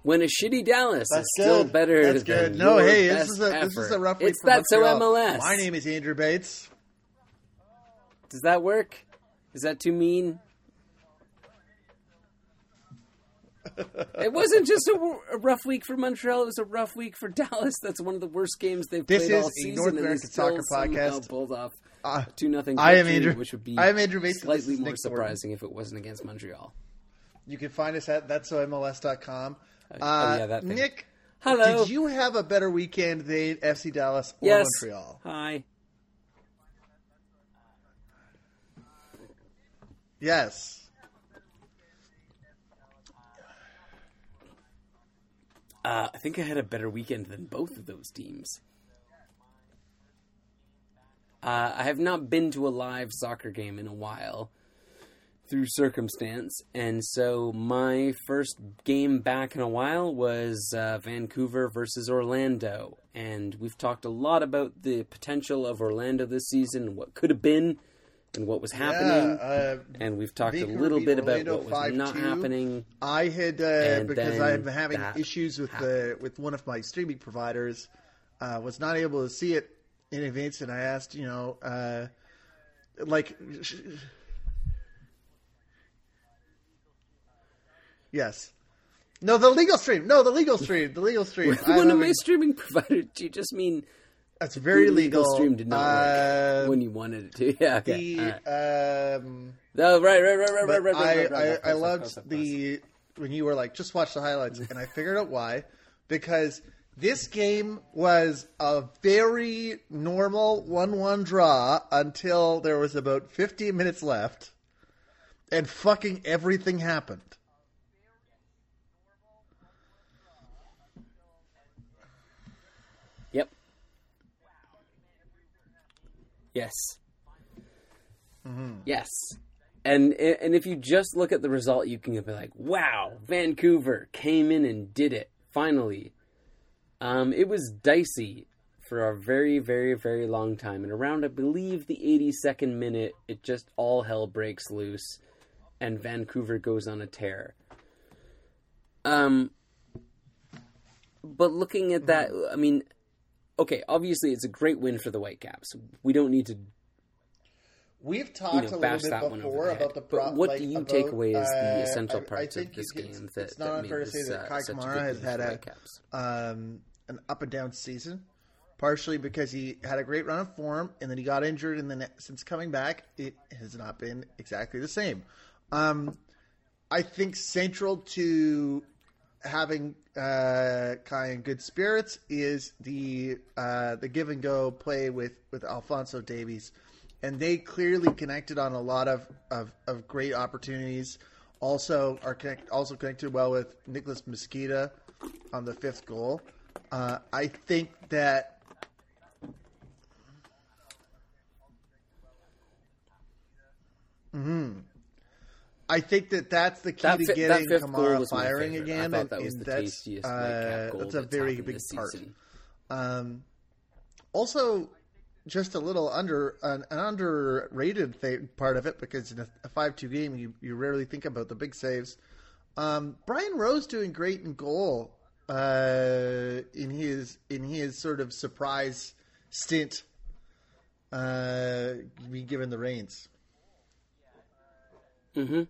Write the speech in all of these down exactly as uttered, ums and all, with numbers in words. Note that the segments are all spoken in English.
When a shitty Dallas That's is still good. better That's than good. No, your hey, best this is a effort. this is a rough week It's for That's So Montreal. M L S. My name is Andrew Bates. Does that work? Is that too mean? It wasn't just a, a rough week for Montreal. It was a rough week for Dallas. That's one of the worst games they've This played is all a season. North and American they still soccer somehow podcast. pulled off Uh, a two nothing I am victory, Andrew. which would be I am Andrew Bates. and this slightly is more Nick Thornton. surprising if it wasn't against Montreal. You can find us at that's so M L S dot com. Uh, Uh, oh, yeah, that thing. Nick, Hello. did you have a better weekend than F C Dallas or Yes. Montreal? Hi. Yes. Uh, I think I had a better weekend than both of those teams. Uh, I have not been to a live soccer game in a while through circumstance, and so my first game back in a while was uh, Vancouver versus Orlando, and we've talked a lot about the potential of Orlando this season, and what could have been, and what was happening, Yeah, uh, and we've talked Vancouver a little beat bit about Orlando what was five not two. happening. I had uh, And because then I've been having that issues with the with one of my streaming providers. Uh, was not able to see it in advance, and I asked, you know, uh, like, yes, no, the legal stream, no, the legal stream, the legal stream. With I'm one of having- my streaming providers, do you just mean That's very the legal. stream did not Uh, work when you wanted it to? Yeah, okay. the All right. um, Oh, right, right, right, right, but right, right, I, right, right, I, right, I right, loved right, right, right. the when you were like, just watch the highlights, and I figured out why. Because this game was a very normal one one draw until there was about fifteen minutes left, and fucking everything happened. Yep. Yes. Mm-hmm. Yes. And and if you just look at the result, you can be like, wow, Vancouver came in and did it, finally. Um, it was dicey for a very, very, very long time. And around, I believe, the eighty-second minute, it just all hell breaks loose, and Vancouver goes on a tear. Um, but looking at that, I mean, okay, obviously it's a great win for the Whitecaps. We don't need to We've talked you know, a little bash bit that one over before the head. about the pro- But what like, do you about, take away as the uh, essential I- I parts of think this it's, game it's that, not that unfair made to say this that uh, Kai such a Kamara good has win had for the a Whitecaps? um, an up and down season, partially because he had a great run of form and then he got injured, and then since coming back, it has not been exactly the same. Um, I think central to having uh, Kai in good spirits is the uh, the give and go play with, with Alphonso Davies. And they clearly connected on a lot of, of, of great opportunities. Also are connect, also connected well with Nicholas Mosqueda on the fifth goal. Uh, I think that mm-hmm. I think that that's the key That to fi- getting that fifth goal Kamara was my firing favorite. again. I thought and, that was and the that's, tastiest uh, Whitecap goal that's a that's very happened big this part. season. Um, also, just a little under an, an underrated th- part of it, because in a, a five two game, you, you rarely think about the big saves. Um, Brian Rose doing great in goal uh, in his in his sort of surprise stint, uh, be given the reins. Mm-hmm.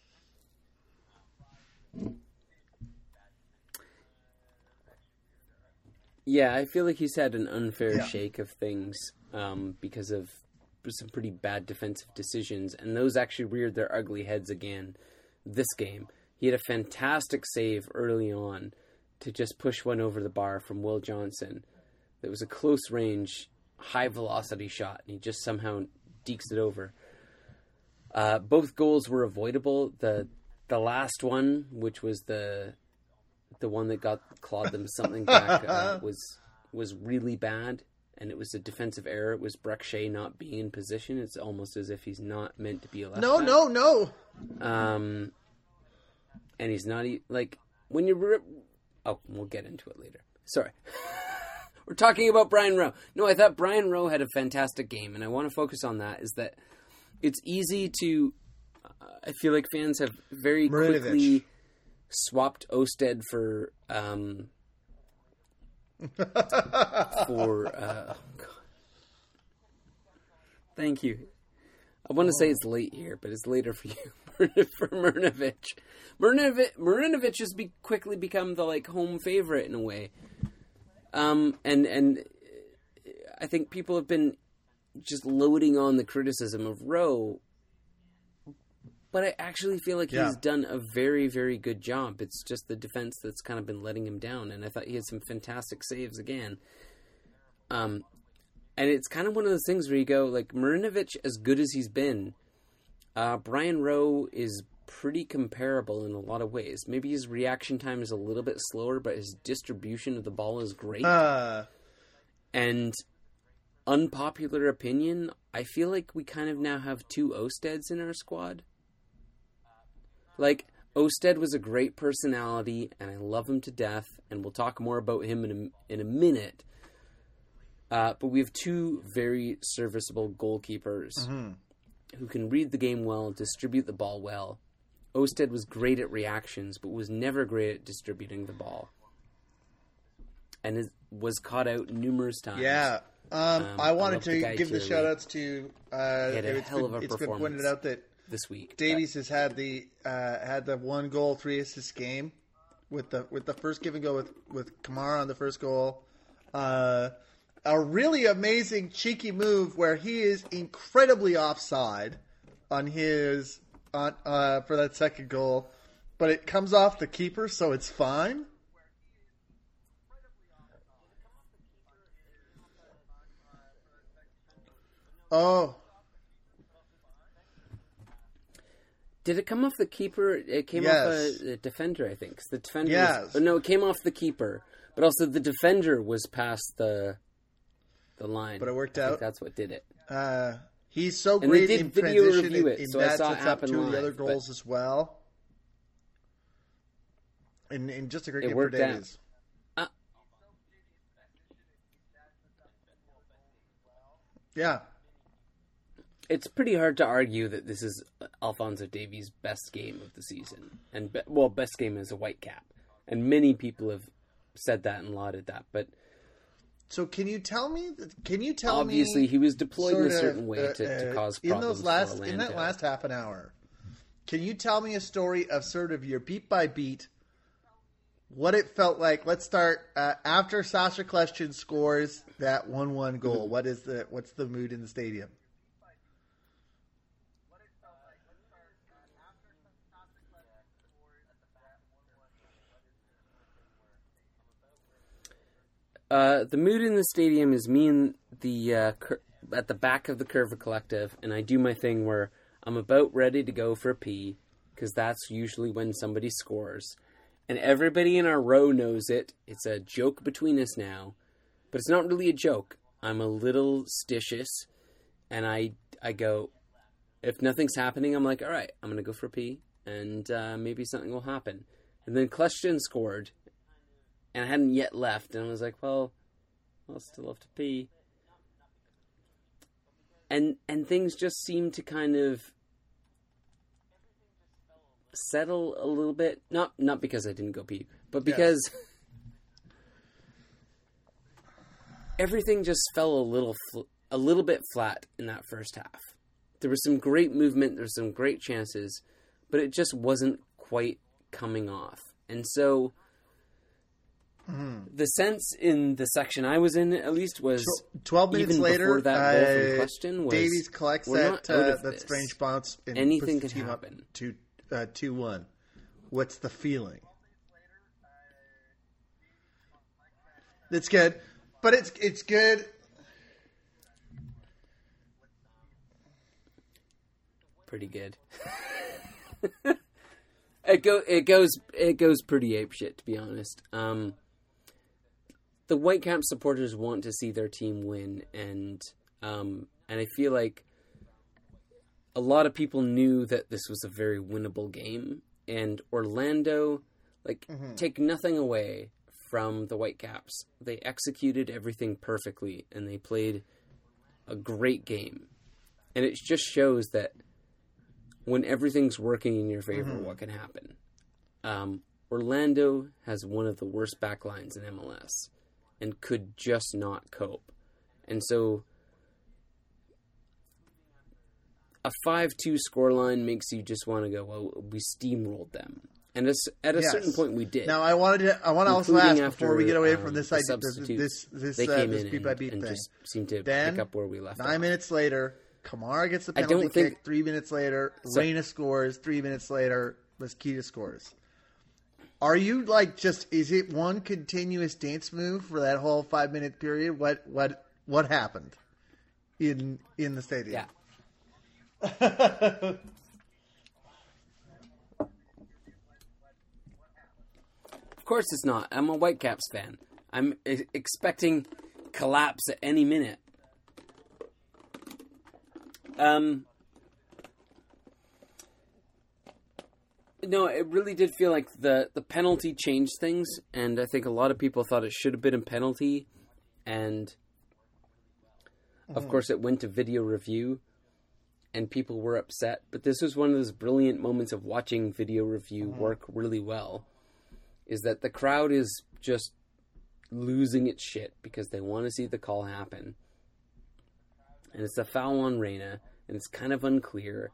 Yeah, I feel like he's had an unfair Yeah. shake of things um, because of some pretty bad defensive decisions, and those actually reared their ugly heads again this game. He had a fantastic save early on to just push one over the bar from Will Johnson. That was a close range, high velocity shot, and he just somehow dekes it over. Uh, both goals were avoidable. The the last one, which was the the one that got clawed them something back, uh, was was really bad, and it was a defensive error. It was Breck Shea not being in position. It's almost as if he's not meant to be a left No, back. no, no. Um, and he's not e- like when you. Re- oh, we'll get into it later. Sorry. We're talking about Brian Rowe. No, I thought Brian Rowe had a fantastic game, and I want to focus on that. Is that it's easy to. Uh, I feel like fans have very Marinovic. quickly swapped Osted for um, for uh, oh God. Thank you. I want to say it's late here, but it's later for you for Mrnavich. Mrnavich Mrnavich has be, quickly become the like home favorite in a way, um, and and I think people have been just loading on the criticism of Rowe. But I actually feel like yeah. he's done a very, very good job. It's just the defense that's kind of been letting him down. And I thought he had some fantastic saves again. Um, and it's kind of one of those things where you go, like, Mrnavich, as good as he's been, uh, Brian Rowe is pretty comparable in a lot of ways. Maybe his reaction time is a little bit slower, but his distribution of the ball is great. Uh... And unpopular opinion, I feel like we kind of now have two Osteds in our squad. Like, Osted was a great personality, and I love him to death, and we'll talk more about him in a, in a minute. Uh, but we have two very serviceable goalkeepers mm-hmm. who can read the game well, distribute the ball well. Osted was great at reactions, but was never great at distributing the ball. And is, was caught out numerous times. Yeah. Um, um, I wanted I to give the shout-outs to... Uh, he had a it's hell been, of a it's performance. been pointed out that this week. Davies has had the uh, had the one goal, three assists game with the with the first give and go with, with Kamara on the first goal. Uh, a really amazing cheeky move where he is incredibly offside on his on uh, for that second goal, but it comes off the keeper, so it's fine. Oh. Did it come off the keeper? It came yes. off a, a defender, I think. The defender yes. was, oh, no, it came off the keeper. But also the defender was past the the line. But it worked I out. think that's what did it. Uh, he's so and great they did in video transition. review it, in, in so that I saw it sets up happen two live, of the other goals but... as well. And, and just a great it game worked for Davies. Uh, yeah. It's pretty hard to argue that this is Alphonso Davies' best game of the season. And, be, well, best game as a Whitecap. And many people have said that and lauded that. But so can you tell me, can you tell obviously me... Obviously, he was deployed in a certain of, way uh, to, to uh, cause in problems those last, for In Orlando. that last half an hour, can you tell me a story of sort of your beat by beat, what it felt like? Let's start uh, after Sasha Kljestan scores that one one goal. Mm-hmm. What is the What's the mood in the stadium? Uh, the mood in the stadium is me and the uh, cur- at the back of the Curva Collective, and I do my thing where I'm about ready to go for a pee, because that's usually when somebody scores. And everybody in our row knows it. It's a joke between us now, but it's not really a joke. I'm a little stitious, and I I go, if nothing's happening, I'm like, all right, I'm going to go for a pee, and uh, maybe something will happen. And then Kljestan scored, and I hadn't yet left, and I was like, well, I'll still have to pee. And and things just seemed to kind of settle a little bit. Not not because I didn't go pee, but because yes. everything just fell a little fl- a little bit flat in that first half. There was some great movement, there were some great chances, but it just wasn't quite coming off. And so mm. the sense in the section I was in, at least, was twelve minutes even later, before that goal uh, from Kljestan was Davies collects that uh, that strange bounce. And anything puts can the team happen. Up to uh, two one. What's the feeling? It's good, but it's it's good. Pretty good. it go it goes it goes pretty apeshit, to be honest. Um, the Whitecap supporters want to see their team win, and um, and I feel like a lot of people knew that this was a very winnable game, and Orlando, like, mm-hmm. take nothing away from the Whitecaps. They executed everything perfectly, and they played a great game. And it just shows that when everything's working in your favor, mm-hmm. what can happen. Um, Orlando has one of the worst backlines in M L S and could just not cope. And so a five two scoreline makes you just want to go, well, we steamrolled them. And at a yes. certain point, we did. Now, I wanted to. I want to also ask after, before we get away um, from this the idea, this this this, they uh, came this in beat by and, beat and thing. just seemed to then, pick up where we left. Nine off. minutes later, Kamara gets the I penalty don't kick. think, Three minutes later, so, Reyna scores. Three minutes later, Mosquito scores. Are you like just? Is it one continuous dance move for that whole five minute period? What what what happened in in the stadium? Yeah. Of course it's not. I'm a Whitecaps fan. I'm e- expecting collapse at any minute. Um, no, it really did feel like the, the penalty changed things, and I think a lot of people thought it should have been a penalty, and of mm-hmm. course it went to video review, and people were upset, but this was one of those brilliant moments of watching video review mm-hmm. work really well. Is that the crowd is just losing its shit because they want to see the call happen. And it's a foul on Reyna, and it's kind of unclear.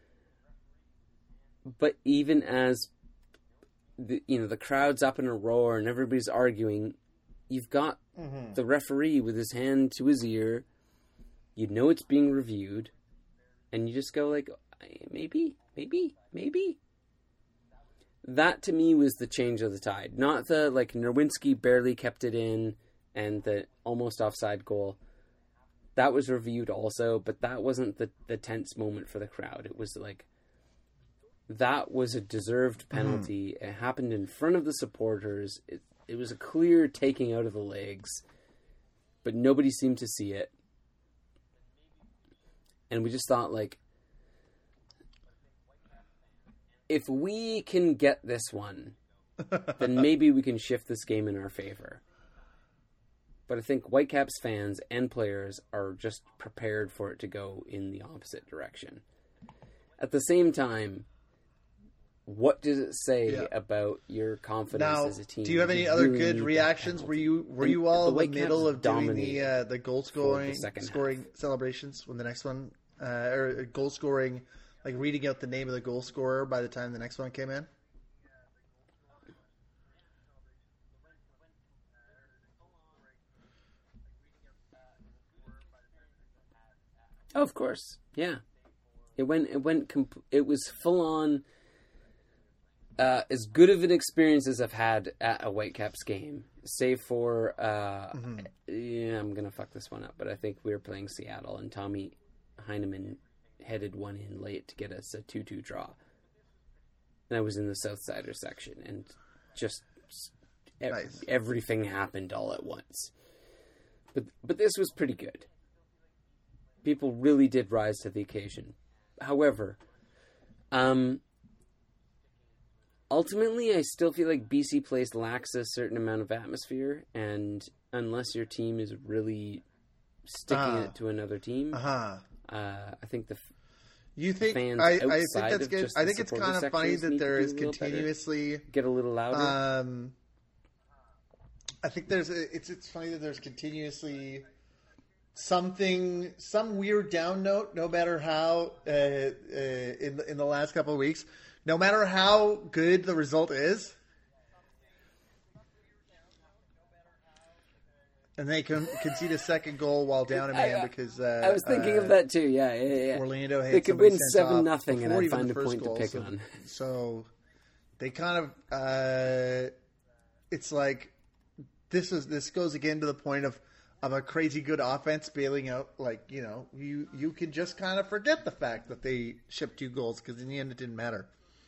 But even as the, you know, the crowd's up in a roar and everybody's arguing, you've got mm-hmm. the referee with his hand to his ear. You know it's being reviewed, and you just go like, maybe, maybe, maybe. That, to me, was the change of the tide. Not the, like, Nerwinski barely kept it in and the almost offside goal. That was reviewed also, but that wasn't the, the tense moment for the crowd. It was, like, that was a deserved penalty. Mm-hmm. It happened in front of the supporters. It, it was a clear taking out of the legs, but nobody seemed to see it. And we just thought, like, if we can get this one, then maybe we can shift this game in our favor. But I think Whitecaps fans and players are just prepared for it to go in the opposite direction. At the same time, what does it say yeah. about your confidence now, as a team? Do you have any you other really good reactions? Were you were and you all in the, the middle of doing the uh, the goal scoring scoring half. celebrations when the next one uh, or goal scoring? Like reading out the name of the goal scorer by the time the next one came in? Oh, of course. Yeah. It went, it went, comp- it was full on, uh, as good of an experience as I've had at a Whitecaps game, save for, uh, mm-hmm. yeah, I'm going to fuck this one up, but I think we were playing Seattle and Tommy Heineman headed one in late to get us a two two draw. And I was in the Southsider section, and just e- nice. everything happened all at once. But but this was pretty good. People really did rise to the occasion. However, um, ultimately, I still feel like B C Place lacks a certain amount of atmosphere, and unless your team is really sticking uh, it to another team, uh-huh. uh, I think the You think I, I think that's good. I think it's kind of funny that there is continuously better, get a little louder. Um, I think there's a, it's it's funny that there's continuously something some weird down note. No matter how uh, uh, in the, in the last couple of weeks, no matter how good the result is. And they can concede a second goal while down a man because uh, I was thinking uh, of that too. Yeah, yeah, yeah. Orlando had they could win seven nothing, and I find a point goal, to pick so, on. So they kind of, uh, it's like this is this goes again to the point of of a crazy good offense bailing out. Like you know, you you can just kind of forget the fact that they shipped two goals because in the end it didn't matter.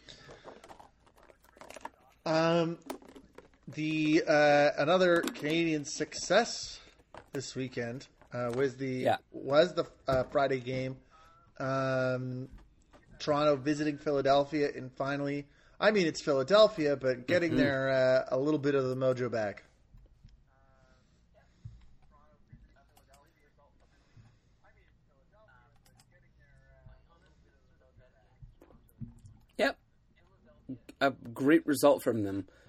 Um. The uh, another Canadian success this weekend uh, was the yeah. was the uh, Friday game. Um, Toronto visiting Philadelphia, and finally, I mean it's Philadelphia, but getting mm-hmm. their uh, a little bit of the mojo back. Yep, a great result from them.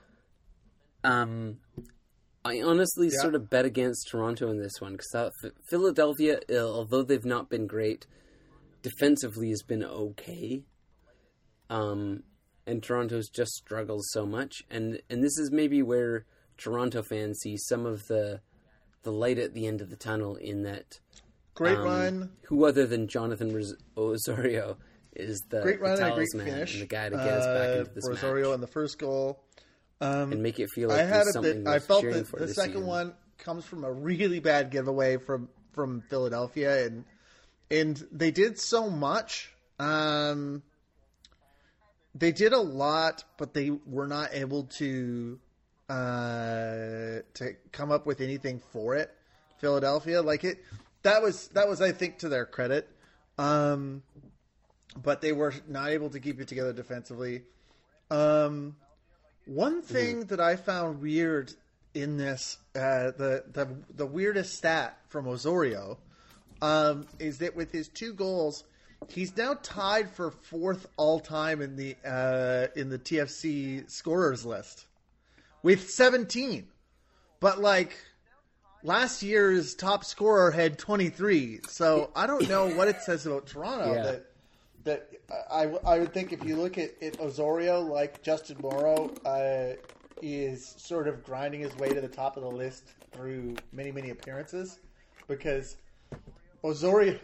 Um, I honestly Yeah. sort of bet against Toronto in this one because Philadelphia, although they've not been great, defensively has been okay. Um, and Toronto's just struggles so much, and and this is maybe where Toronto fans see some of the the light at the end of the tunnel. In that, Great um, run. who other than Jonathan Ros- Osorio is the, Great run the and a great talisman finish. and the guy to get us back uh, into this for match Osorio in the first goal. Um, and make it feel like I had there's it something that I worth felt cheering that for the this second season. one comes from a really bad giveaway from from Philadelphia, and and they did so much. Um, they did a lot, but they were not able to uh, to come up with anything for it. Philadelphia, like it, that was that was I think to their credit, um, but they were not able to keep it together defensively. Um, One thing that I found weird in this, uh, the, the the weirdest stat from Osorio, um, is that with his two goals, he's now tied for fourth all time in the uh, in the T F C scorers list with seventeen. But like last year's top scorer had twenty-three, so I don't know what it says about Toronto Yeah. that. That I, I would think if you look at, at Osorio, like Justin Morrow, uh, is sort of grinding his way to the top of the list through many, many appearances. Because Osorio...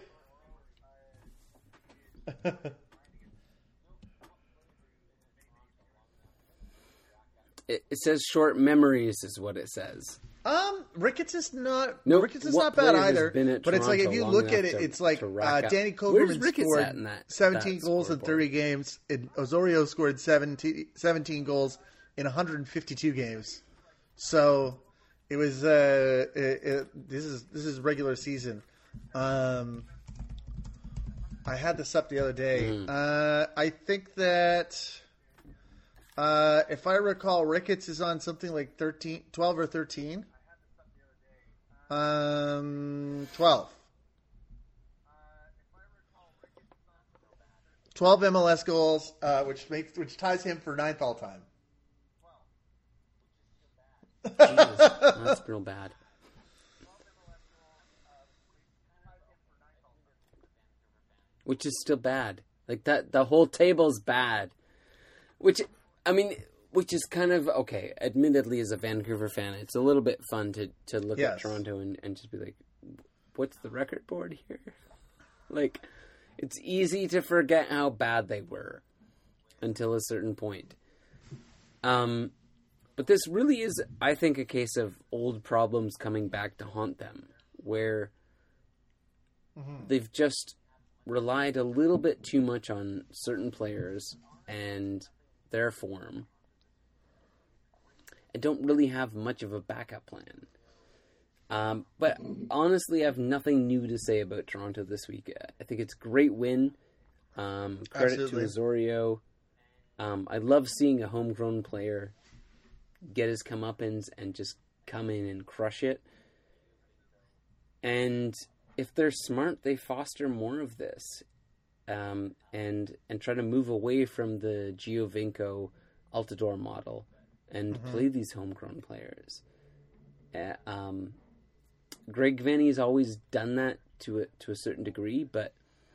It, it says short memories is what it says. Um, Ricketts is not. Nope. Ricketts is What not bad player has either. been at But it's like if Toronto you long look at enough it, to- it's like to uh, rack up- Danny Where's Koverman Ricketts scored at in that- seventeen that goals in scoreboard? thirty games, and Osorio scored seventeen, seventeen goals in one hundred fifty-two games. So it was. Uh, it, it, this is this is regular season. Um, I had this up the other day. Mm. Uh, I think that. Uh, if I recall, Ricketts is on something like thirteen, twelve or thirteen. Um, twelve. twelve M L S goals, uh, which makes which ties him for ninth all time. Jesus, that's real bad. Which is still bad. Like that, the whole table's bad. Which, I mean, which is kind of okay. Admittedly, as a Vancouver fan, it's a little bit fun to, to look Yes. at Toronto and, and just be like, "What's the record board here?" Like, it's easy to forget how bad they were until a certain point. Um, but this really is, I think, a case of old problems coming back to haunt them, where they've just relied a little bit too much on certain players and their form, and don't really have much of a backup plan. Um, but honestly, I have nothing new to say about Toronto this week. I think it's a great win. Um, credit Absolutely. to Osorio. Um, I love seeing a homegrown player get his comeuppance and just come in and crush it. And if they're smart, they foster more of this, um, and and try to move away from the Giovinco Altidore model and Mm-hmm. play these homegrown players. Uh, um, Greg Vanny's always done that to a, to a certain degree, but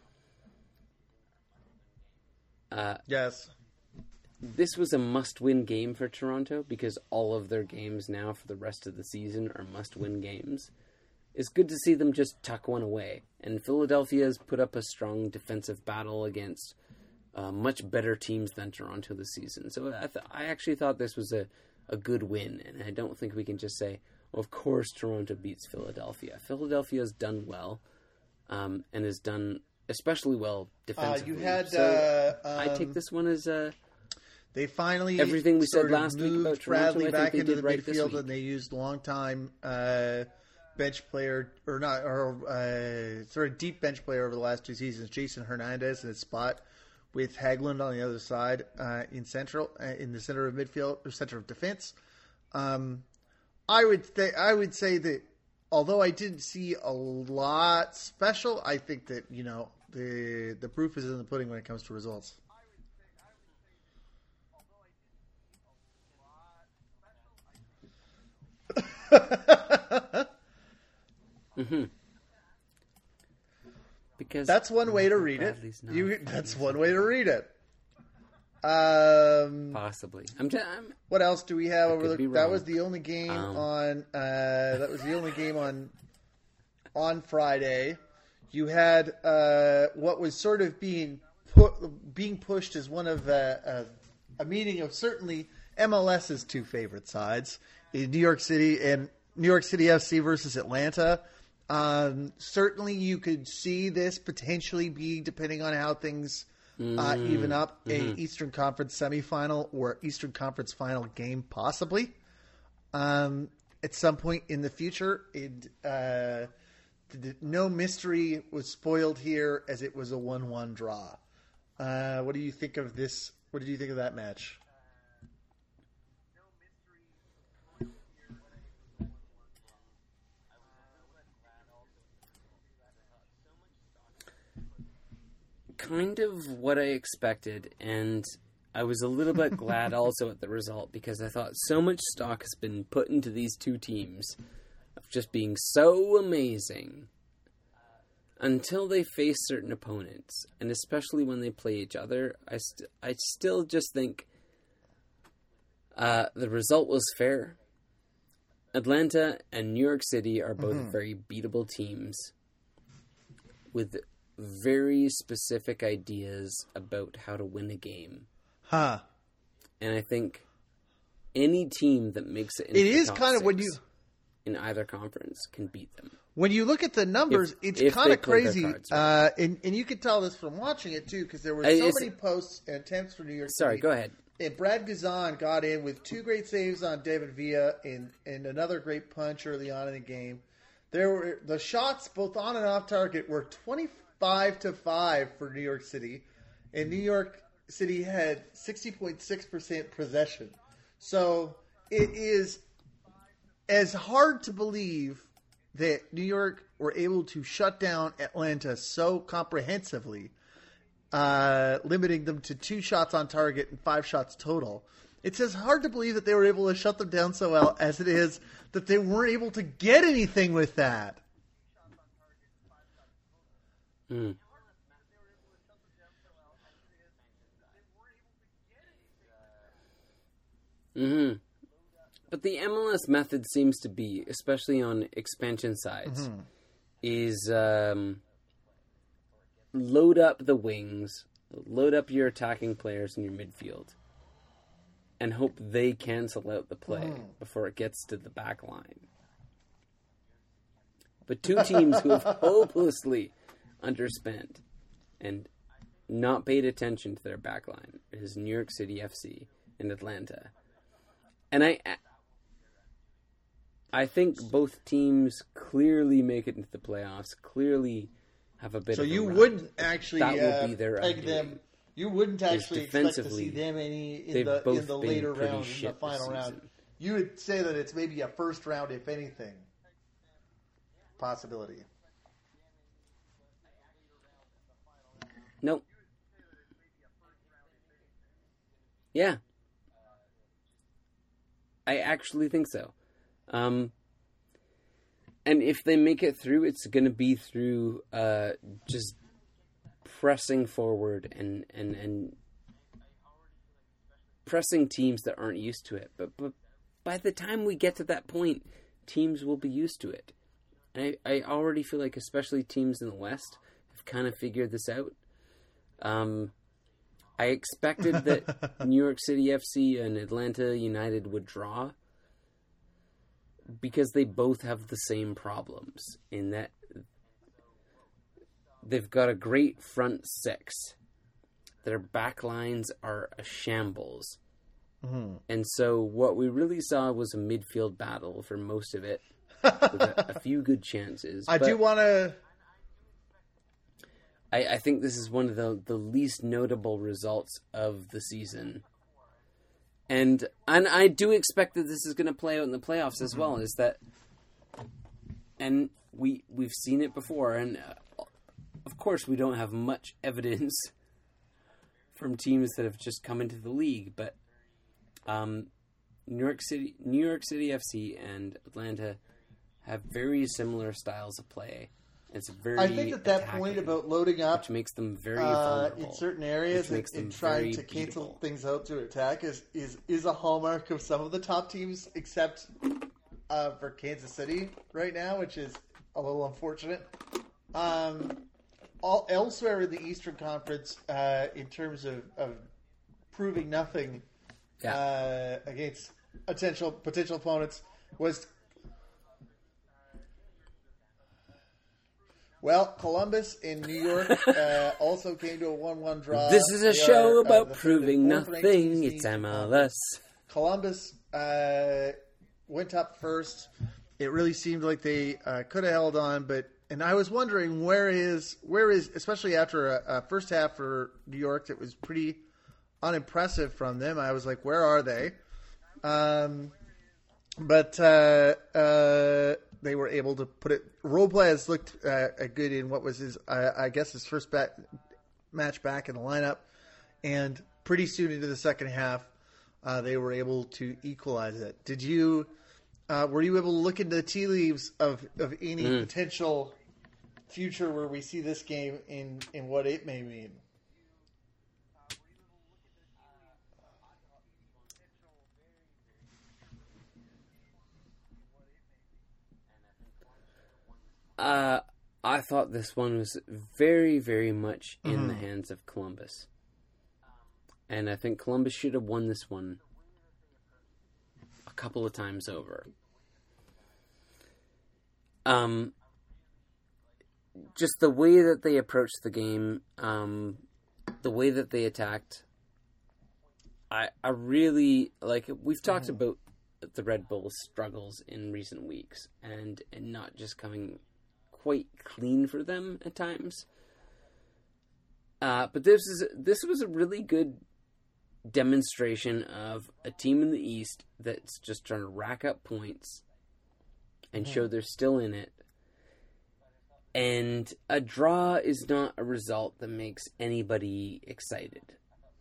uh, Yes. this was a must-win game for Toronto because all of their games now for the rest of the season are must-win games. It's good to see them just tuck one away. And Philadelphia's put up a strong defensive battle against uh, much better teams than Toronto this season. So I, th- I actually thought this was a, a good win, and I don't think we can just say, well, of course Toronto beats Philadelphia. Philadelphia's done well, um, and has done especially well Uh, defensively. you had. So uh, um, I take this one as a... They finally Everything we said sort of last week moved about Toronto, Bradley I think back they into did the right this midfield, week. and they used long-time uh, bench player or not or uh, sort of deep bench player over the last two seasons, Jason Hernandez in his spot with Haglund on the other side uh, in central uh, in the center of midfield or center of defense. Um, I would th- I would say that although I didn't see a lot special, I think that you know the the proof is in the pudding when it comes to results. mm-hmm. Because that's one way to read it. You, that's one way to read it. Um, Possibly. I'm, just, I'm. What else do we have I over the? That wrong. was the only game um, on. Uh, that was the only game on. On Friday, you had uh, what was sort of being put, being pushed as one of uh, a, a meeting of certainly MLS's two favorite sides in New York City and New York City F C versus Atlanta. Um, certainly, you could see this potentially be, depending on how things. Uh, even up mm-hmm. a Eastern Conference semifinal or Eastern Conference final game, possibly um, at some point in the future. It, uh, no mystery was spoiled here, as it was a one-one draw. Uh, what do you think of this? What did you think of that match? Kind of what I expected, and I was a little bit glad also at the result, because I thought so much stock has been put into these two teams of just being so amazing until they face certain opponents, and especially when they play each other. I, st- I still just think uh, the result was fair. Atlanta and New York City are both mm-hmm. very beatable teams with very specific ideas about how to win a game. Huh. And I think any team that makes it into it the is top kind of six when you in either conference can beat them. When you look at the numbers, if, it's if kind of crazy. Right. Uh, and, and you could tell this from watching it, too, because there were so many posts and attempts for New York Sorry, City. go ahead. And Brad Guzan got in with two great saves on David Villa and, and another great punch early on in the game. There were the shots, both on and off target, were twenty-five to five for New York City. And New York City had sixty point six percent possession. So it is as hard to believe that New York were able to shut down Atlanta so comprehensively, uh, limiting them to two shots on target and five shots total. It's as hard to believe that they were able to shut them down so well as it is that they weren't able to get anything with that. Mm. Mm-hmm. But the M L S method seems to be, especially on expansion sides, mm-hmm. is um, load up the wings, load up your attacking players in your midfield, and hope they cancel out the play mm. before it gets to the back line. But two teams who have hopelessly underspent and not paid attention to their back line is New York City F C and Atlanta. And I... I think both teams clearly make it into the playoffs, clearly have a bit so of a you run. wouldn't actually that uh, will be their peg them. You wouldn't actually expect to see them any in the in the later round, in the final round. You would say that it's maybe a first round, if anything, possibility. Nope. Yeah. I actually think so. Um, and if they make it through, it's going to be through uh, just pressing forward and, and, and pressing teams that aren't used to it. But, but by the time we get to that point, teams will be used to it. And I, I already feel like especially teams in the West have kind of figured this out. Um, I expected that New York City F C and Atlanta United would draw, because they both have the same problems in that they've got a great front six. Their back lines are a shambles. Mm-hmm. And so what we really saw was a midfield battle for most of it, with a, a few good chances. I but do want to... I, I think this is one of the, the least notable results of the season. And and I do expect that this is going to play out in the playoffs as well. Is that, and we we've seen it before, and uh, of course we don't have much evidence from teams that have just come into the league. But um, New York City, New York City F C and Atlanta have very similar styles of play. It's very I think that that attacking, point about loading up, which makes them very uh, vulnerable in certain areas and, makes them and trying very to cancel beatable. things out through attack is, is, is a hallmark of some of the top teams, except uh, for Kansas City right now, which is a little unfortunate. Um, all elsewhere in the Eastern Conference, uh, in terms of, of proving nothing Yeah. uh, against potential potential opponents, was well, Columbus in New York uh, also came to a one one draw. This is a They show are, uh, about the third proving and fourth ranked nothing. teams in It's the M L conference. S. Columbus uh, went up first. It really seemed like they uh, could have held on, but and I was wondering where is where is especially after a, a first half for New York that was pretty unimpressive from them. I was like, where are they? Um, but uh, uh, they were able to put it. Robles looked uh, good in what was his, uh, I guess, his first back, match back in the lineup, and pretty soon into the second half, uh, they were able to equalize it. Did you? Uh, were you able to look into the tea leaves of, of any Mm. potential future where we see this game in, in what it may mean? Uh, I thought this one was very, very much in the hands of Columbus. And I think Columbus should have won this one a couple of times over. Um, just the way that they approached the game, um, the way that they attacked, I I really, like, we've talked Mhm. about the Red Bulls' struggles in recent weeks, and, and not just coming quite clean for them at times. Uh, but this is this was a really good demonstration of a team in the East that's just trying to rack up points and Mhm. show they're still in it. And a draw is not a result that makes anybody excited.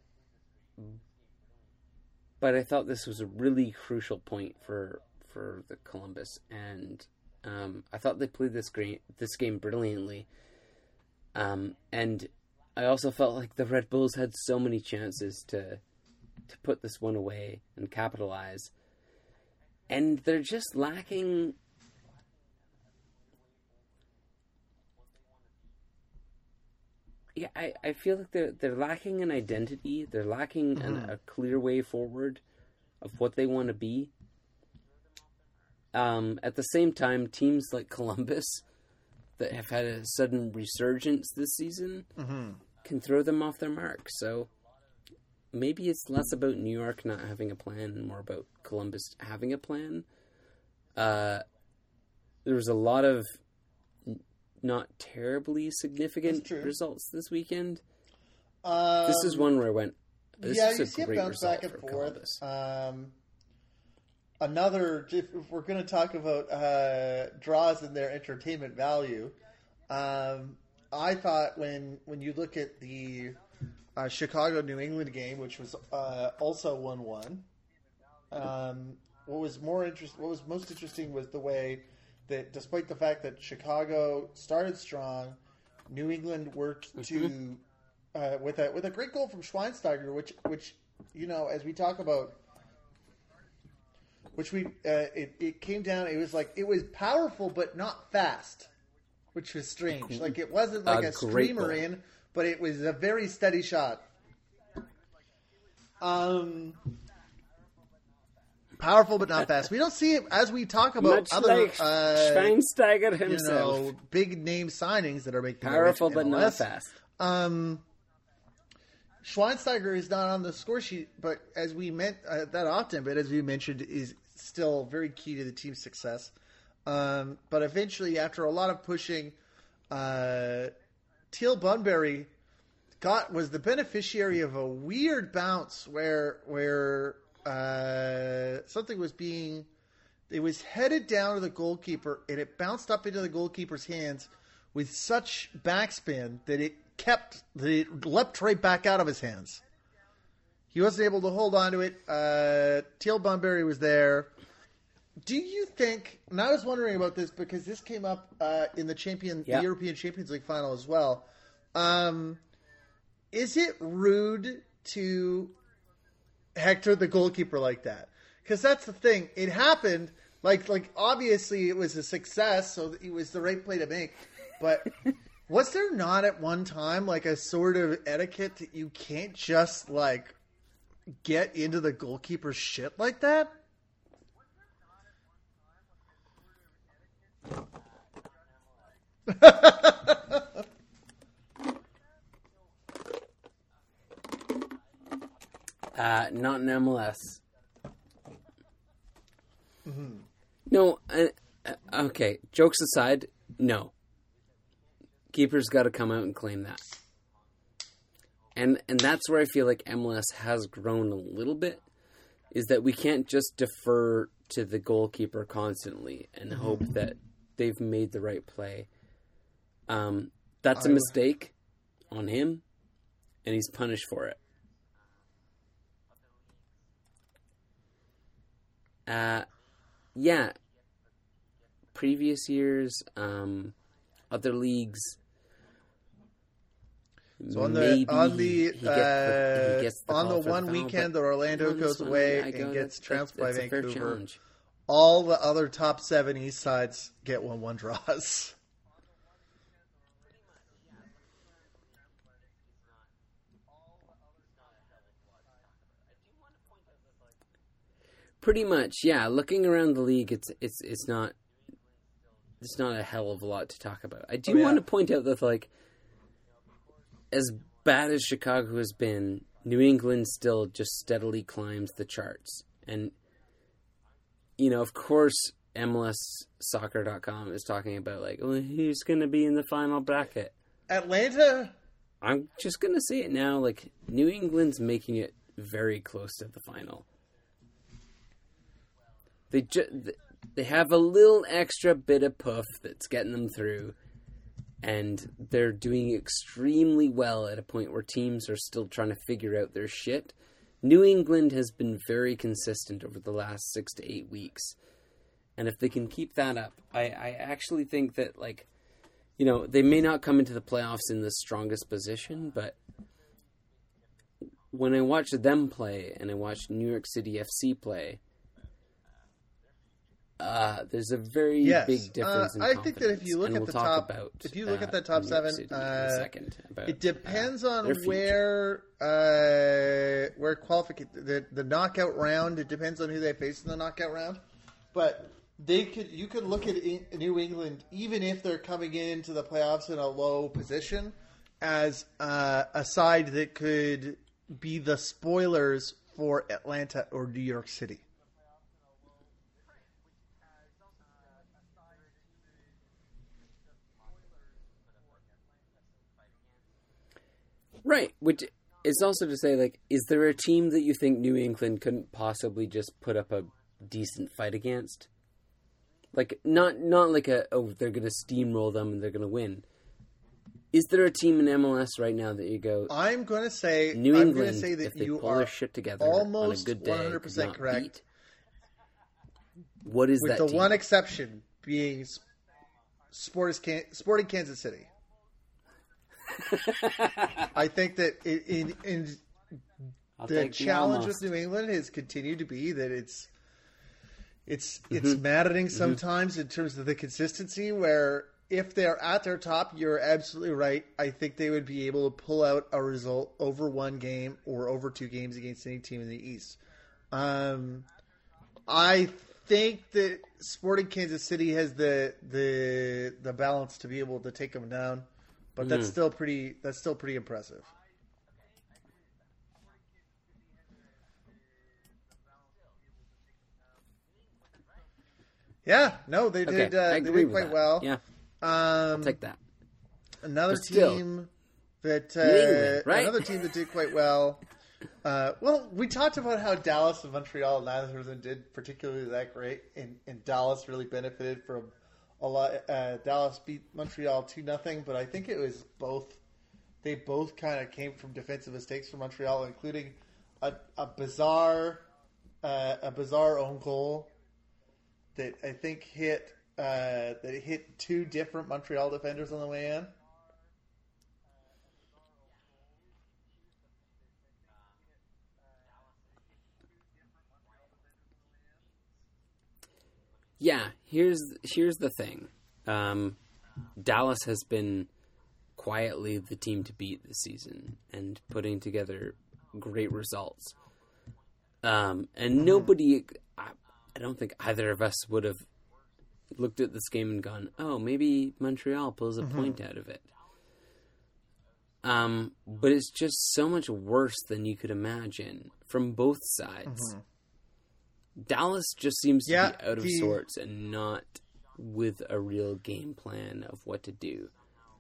But I thought this was a really crucial point for for the Columbus, and um, I thought they played this game this game brilliantly. Um, and I also felt like the Red Bulls had so many chances to to put this one away and capitalize, and they're just lacking. Yeah, I, I feel like they're they're lacking an identity. They're lacking an, Mhm. a clear way forward of what they want to be. Um, at the same time, teams like Columbus that have had a sudden resurgence this season Mm-hmm. can throw them off their mark. So maybe it's less about New York not having a plan and more about Columbus having a plan. Uh, there was a lot of n- not terribly significant That's true. results this weekend. Um, This is one where I went, this yeah, is you a see it great bounce result back and for forth. Columbus. Um, another, if if we're going to talk about uh, draws and their entertainment value, um, I thought when when you look at the uh, Chicago New England game, which was uh, also one one, um, what was more interest, what was most interesting was the way that, despite the fact that Chicago started strong, New England worked to uh, with a with a great goal from Schweinsteiger, which which you know, as we talk about, which we uh, it it came down. It was like it was powerful but not fast, which was strange. Like it wasn't like A a, great streamer goal. in, but it was a very steady shot. Um. Powerful but not fast. We don't see it as we talk about Much other like uh, Schweinsteiger you himself. know, big name signings that are making their way Powerful to but M L not S. fast. Um, Schweinsteiger is not on the score sheet, but as we meant uh, that often, but as we mentioned, is still very key to the team's success. Um, but eventually, after a lot of pushing, uh, Teal Bunbury got was the beneficiary of a weird bounce where where uh, something was being. It was headed down to the goalkeeper, and it bounced up into the goalkeeper's hands with such backspin that it kept that it leapt right back out of his hands. he wasn't able to hold on to it. Uh, Teal Bunbury was there. Do you think? And I was wondering about this because this came up uh, in the champion, yep. the European Champions League final as well. Um, is it rude to hector the goalkeeper like that? Because that's the thing. It happened. Like, like obviously it was a success, so it was the right play to make. But was there not at one time like a sort of etiquette that you can't just like get into the goalkeeper's shit like that? uh, not in M L S. Mm-hmm. No, uh, uh, okay. Jokes aside, no. Keeper's got to come out and claim that, and and that's where I feel like M L S has grown a little bit. Is that we can't just defer to the goalkeeper constantly and mm-hmm. hope that they've made the right play. Um, that's a mistake on him, and he's punished for it. Uh, yeah. Previous years, um, other leagues. So on the on the, he, he uh, he gets the on the one the foul, weekend that Orlando goes away and go, gets trounced by Vancouver, all the other top seven East sides get one one draws. Pretty much, yeah. Looking around the league, it's it's it's not it's not a hell of a lot to talk about. I do oh, yeah. want to point out that, like, as bad as Chicago has been, New England still just steadily climbs the charts. And, you know, of course, M L S Soccer dot com is talking about, like, oh, who's going to be in the final bracket? Atlanta? I'm just going to say it now. Like, New England's making it very close to the final. They ju- they have a little extra bit of puff that's getting them through. And they're doing extremely well at a point where teams are still trying to figure out their shit. New England has been very consistent over the last six to eight weeks. And if they can keep that up, I, I actually think that, like, you know, they may not come into the playoffs in the strongest position, but when I watch them play and I watch New York City F C play, Uh, there's a very yes. big difference uh, in I think that if you look at we'll the top, about, if you look uh, at that top New seven, uh, second, about, it depends uh, on where uh, where qualification the the knockout round. It depends on who they face in the knockout round, but they could you could look at New England even if they're coming into the playoffs in a low position as uh, a side that could be the spoilers for Atlanta or New York City. Right, which is also to say, like, is there a team that you think New England couldn't possibly just put up a decent fight against? Like, not not like a, oh, they're going to steamroll them and they're going to win. Is there a team in M L S right now that you go, I'm going to say, New I'm England, going to say that if they you pull are their shit together almost on a good day, one hundred percent correct. Beat, what is With that the team? one exception being Sporting Kansas City. I think that in, in the challenge with New England has continued to be that it's it's mm-hmm. it's maddening sometimes mm-hmm. in terms of the consistency. Where if they're at their top, you're absolutely right. I think they would be able to pull out a result over one game or over two games against any team in the East. Um, I think that Sporting Kansas City has the the the balance to be able to take them down. But that's mm. still pretty. That's still pretty impressive. Yeah, no, they did. Okay, uh, they did quite that. well. Yeah, um, I'll take that. Another but still, team that uh, England, right? another team that did quite well. Uh, well, we talked about how Dallas and Montreal, neither of them did particularly that great, and, and Dallas really benefited from. A lot. Uh, Dallas beat Montreal two nothing, but I think it was both. They both kind of came from defensive mistakes from Montreal, including a, a bizarre uh, a bizarre own goal that I think hit uh, that hit two different Montreal defenders on the way in. Yeah, here's here's the thing. Um, Dallas has been quietly the team to beat this season and putting together great results. Um, and nobody, I, I don't think either of us would have looked at this game and gone, oh, maybe Montreal pulls a mm-hmm. point out of it. Um, but it's just so much worse than you could imagine from both sides. Mm-hmm. Dallas just seems to yeah, be out of the... sorts and not with a real game plan of what to do.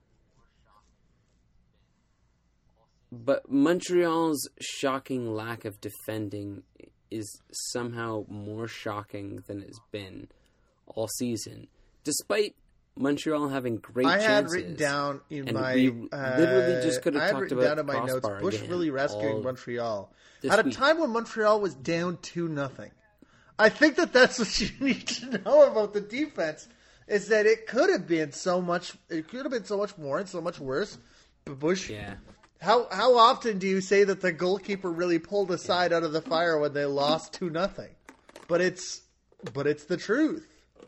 But Montreal's shocking lack of defending is somehow more shocking than it's been all season, despite Montreal having great I chances. I had written down in and my... we literally just could have I had talked written about down in my notes, Bush really rescuing Montreal. At a week. time when Montreal was down two nothing. I think that that's what you need to know about the defense, is that it could have been so much, it could have been so much more and so much worse. But Bush, yeah. how how often do you say that the goalkeeper really pulled a side out of the fire when they lost two nothing? But it's but it's the truth.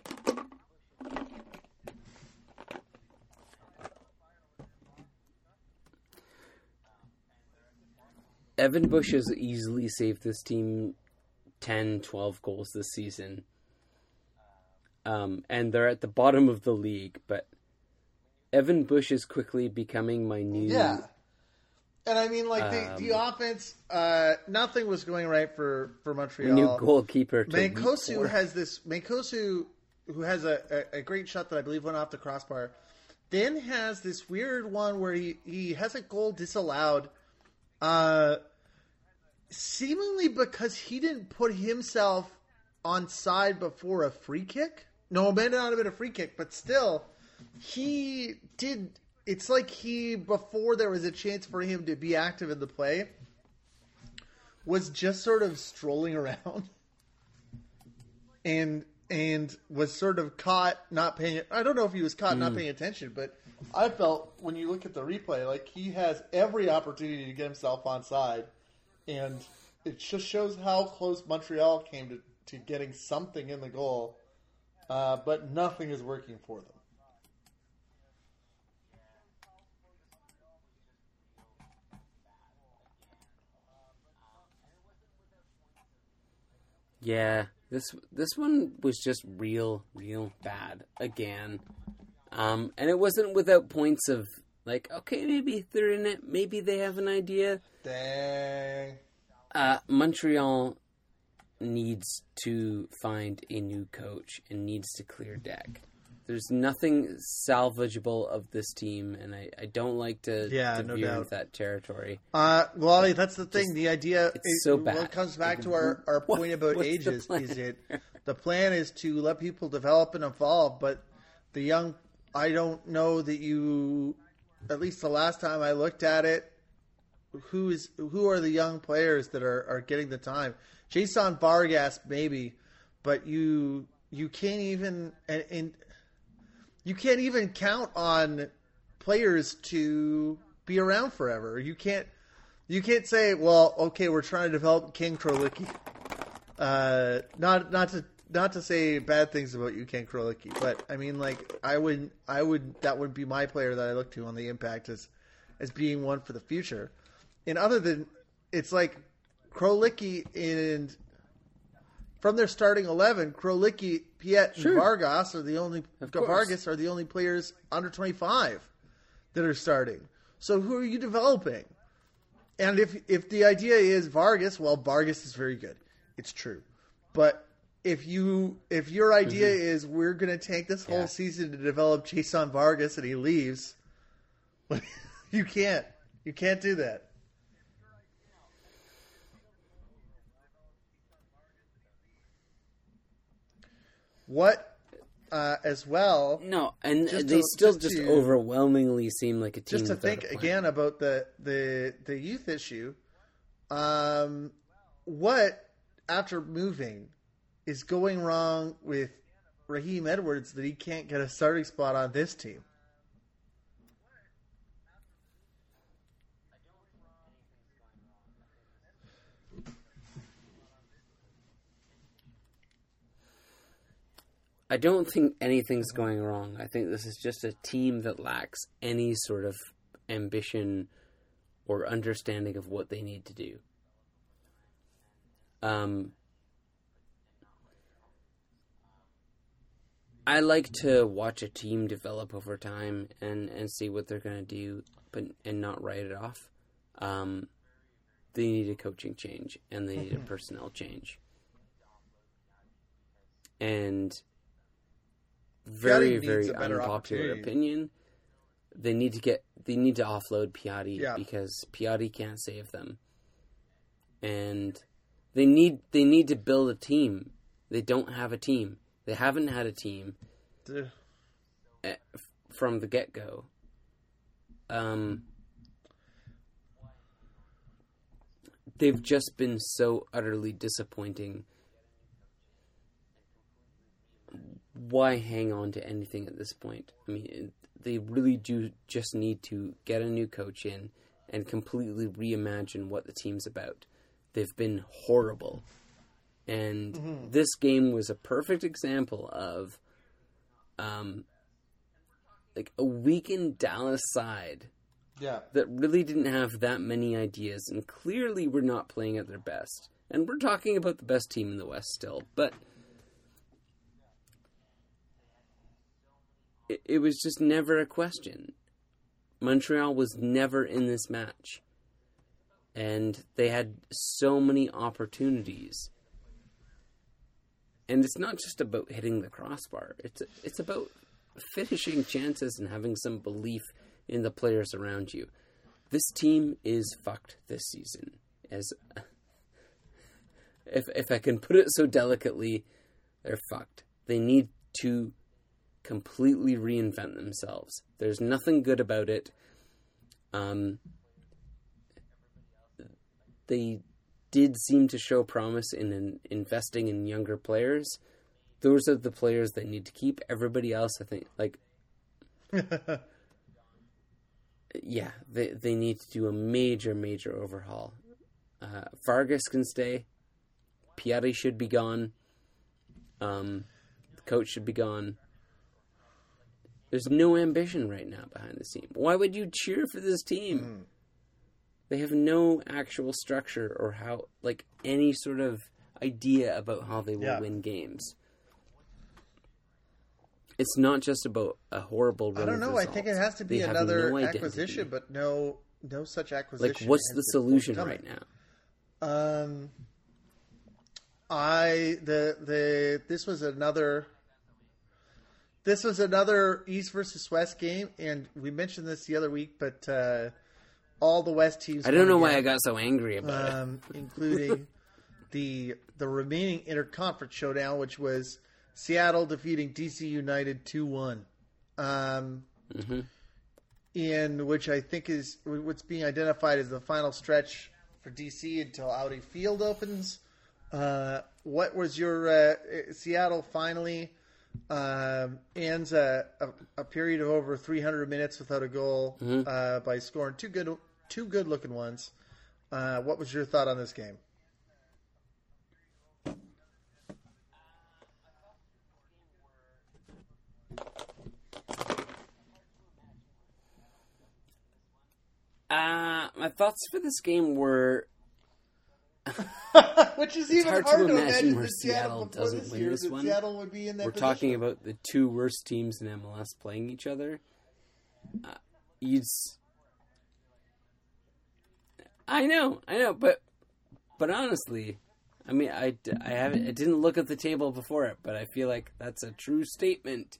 Evan Bush has easily saved this team ten, twelve goals this season. Um, and they're at the bottom of the league, but Evan Bush is quickly becoming my new... Yeah. And I mean, like, the, um, the offense, uh, nothing was going right for, for Montreal. New goalkeeper to Mancosu has this... Mancosu, who has a, a, a great shot that I believe went off the crossbar, then has this weird one where he, he has a goal disallowed, uh, seemingly because he didn't put himself on side before a free kick. No, it may not have been a free kick, but still, he did... It's like he, before there was a chance for him to be active in the play, was just sort of strolling around and and was sort of caught not paying... I don't know if he was caught mm. not paying attention, but I felt when you look at the replay, like he has every opportunity to get himself onside, and it just shows how close Montreal came to, to getting something in the goal, uh, but nothing is working for them. Yeah, this this one was just real, real bad again. Um, and it wasn't without points of, like, okay, maybe they're in it. Maybe they have an idea. Dang. Uh, Montreal needs to find a new coach and needs to clear deck. There's nothing salvageable of this team, and I, I don't like to, yeah, to no veer doubt. into that territory. Uh, well, that's the thing. Just, the idea it's it, so bad. What comes back like, to our, our what, point about ages is it the plan is to let people develop and evolve, but the young, I don't know that you, at least the last time I looked at it, who is who are the young players that are, are getting the time? Jason Vargas, maybe, but you you can't even and, and you can't even count on players to be around forever. You can't you can't say, well, okay, we're trying to develop Ken Krolicki. Uh, not not to not to say bad things about you, Ken Krolicki, but I mean, like, I would I would that would be my player that I look to on the Impact as as being one for the future. And other than, it's like Krolicki and from their starting eleven, Krolicki, Piet, sure. and Vargas are the only of Vargas are the only players under twenty-five that are starting. So who are you developing? And if if the idea is Vargas, well, Vargas is very good. It's true. But if you if your idea mm-hmm. is we're going to take this whole yeah. season to develop Jason Vargas and he leaves, you can't. You can't do that. What, uh, as well... No, and they to, still just, just to, overwhelmingly seem like a team Just to think, again, about the, the, the youth issue, Um, what, after moving, is going wrong with Raheem Edwards that he can't get a starting spot on this team? I don't think anything's going wrong. I think this is just a team that lacks any sort of ambition or understanding of what they need to do. Um, I like to watch a team develop over time and, and see what they're going to do, but and not write it off. Um, they need a coaching change and they need a personnel change. And very, very unpopular opinion. They need to get. They need to offload Piatti yeah. because Piatti can't save them, and they need. They need to build a team. They don't have a team. They haven't had a team Duh. from the get go. Um, they've just been so utterly disappointing. Why hang on to anything at this point? I mean, they really do just need to get a new coach in and completely reimagine what the team's about. They've been horrible. And mm-hmm. this game was a perfect example of um, like a weakened Dallas side yeah. that really didn't have that many ideas and clearly were not playing at their best. And we're talking about the best team in the West still, but it was just never a question. Montreal was never in this match. And they had so many opportunities. And it's not just about hitting the crossbar. It's it's about finishing chances and having some belief in the players around you. This team is fucked this season. As if if I can put it so delicately, they're fucked. They need to completely reinvent themselves. There's nothing good about it. Um, they did seem to show promise in, in investing in younger players. Those are the players they need to keep. Everybody else, I think, like, yeah, they they need to do a major, major overhaul. Uh, Vargas can stay. Piatti should be gone. Um, the coach should be gone. There's no ambition right now behind this team. Why would you cheer for this team? Mm. They have no actual structure or how, like, any sort of idea about how they will yeah. win games. It's not just about a horrible run I don't know. of results. I think it has to be they another no acquisition, but no, no such acquisition. Like, what's the solution right now? Um, I the the this was another. This was another East versus West game, and we mentioned this the other week, but uh, all the West teams. I don't know why I got so angry about um, it, including the the remaining interconference showdown, which was Seattle defeating D C United two one, um, mm-hmm. in which I think is what's being identified as the final stretch for D C until Audi Field opens. Uh, what was your uh, Seattle finally? Um, ends a, a, a period of over three hundred minutes without a goal mm-hmm. uh, by scoring two good two good looking ones. Uh, what was your thought on this game? Uh, my thoughts for this game were which is even hard, hard to imagine, imagine where Seattle, Seattle doesn't this win this one. Seattle would be in that We're position. Talking about the two worst teams in M L S playing each other. Uh, you'd. I know, I know, but but honestly, I mean, I, I haven't, I didn't look at the table before it, but I feel like that's a true statement.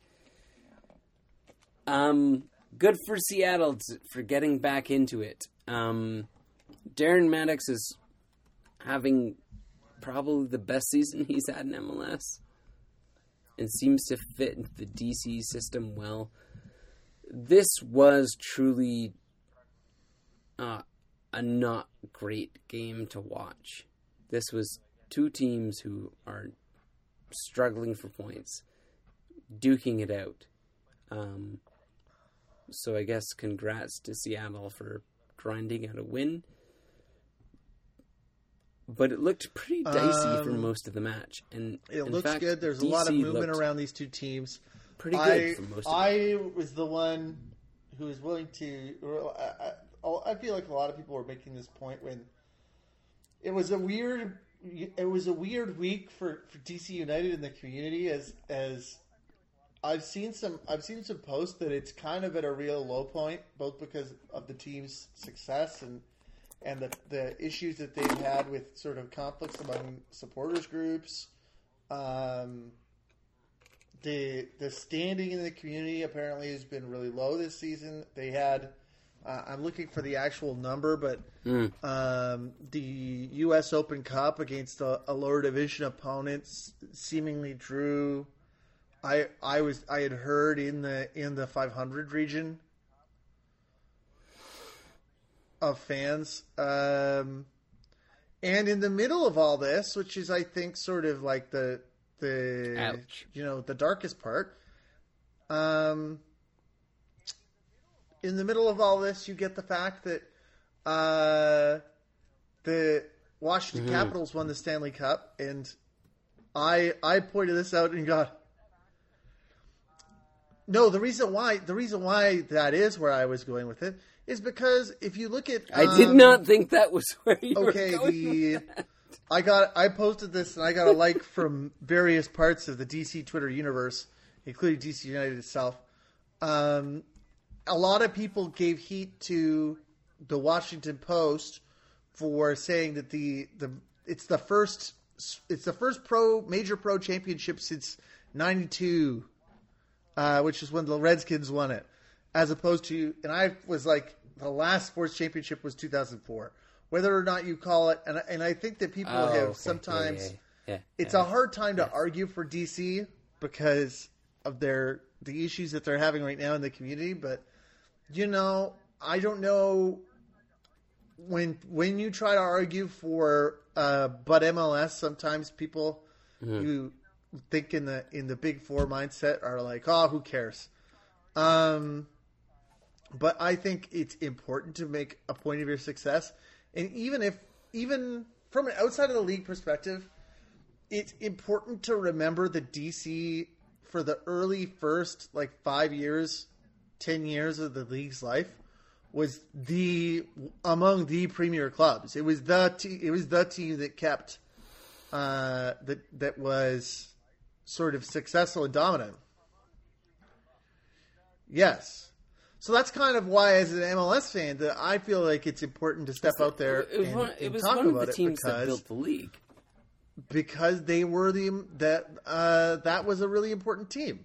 Um, good for Seattle to, for getting back into it. Um, Darren Maddox is having probably the best season he's had in M L S and seems to fit into the D C system well. This was truly uh, a not great game to watch. This was two teams who are struggling for points, duking it out. Um, so I guess congrats to Seattle for grinding out a win. But it looked pretty dicey um, for most of the match. And it in looks fact, good. There's D C a lot of movement around these two teams. Pretty good I, for most of I it. was the one who was willing to... I, I, I feel like a lot of people were making this point when it was a weird... It was a weird week for, for D C United in the community as as I've seen some I've seen some posts that it's kind of at a real low point, both because of the team's success and and the, the issues that they've had with sort of conflicts among supporters groups. Um, the the standing in the community apparently has been really low this season. They had uh, I'm looking for the actual number, but mm. um, the U S Open Cup against a, a lower division opponent seemingly drew. I I was I had heard in the in the five hundred region of fans, um, and in the middle of all this, which is I think sort of like the the Ouch. you know the darkest part. Um, in the middle of all this, you get the fact that uh, the Washington mm-hmm. Capitals won the Stanley Cup, and I I pointed this out and got. No, the reason why the reason why that is where I was going with it is because if you look at um, I did not think that was where you okay, were going the with that. I got I posted this and I got a like from various parts of the D C Twitter universe, including D C United itself. Um, a lot of people gave heat to the Washington Post for saying that the, the it's the first it's the first pro major pro championship since ninety-two. Uh, which is when the Redskins won it, as opposed to, and I was like, the last sports championship was two thousand four. Whether or not you call it, and and I think that people oh, have okay. sometimes, yeah, yeah, yeah, it's yeah. a hard time to yes. argue for D C because of their the issues that they're having right now in the community. But you know, I don't know when when you try to argue for, uh, but M L S, sometimes people mm-hmm. you. think in the in the big four mindset are like, oh, who cares? Um, but I think it's important to make a point of your success, and even if even from an outside of the league perspective, it's important to remember that D C for the early first like five years, ten years of the league's life was the among the premier clubs. It was the te- it was the team that kept uh, that that was. Sort of successful and dominant. Yes. So that's kind of why, as an M L S fan, that I feel like it's important to step out there it was and, one, and it was talk one about of the it teams because, that built the league. Because they were the that uh, that was a really important team.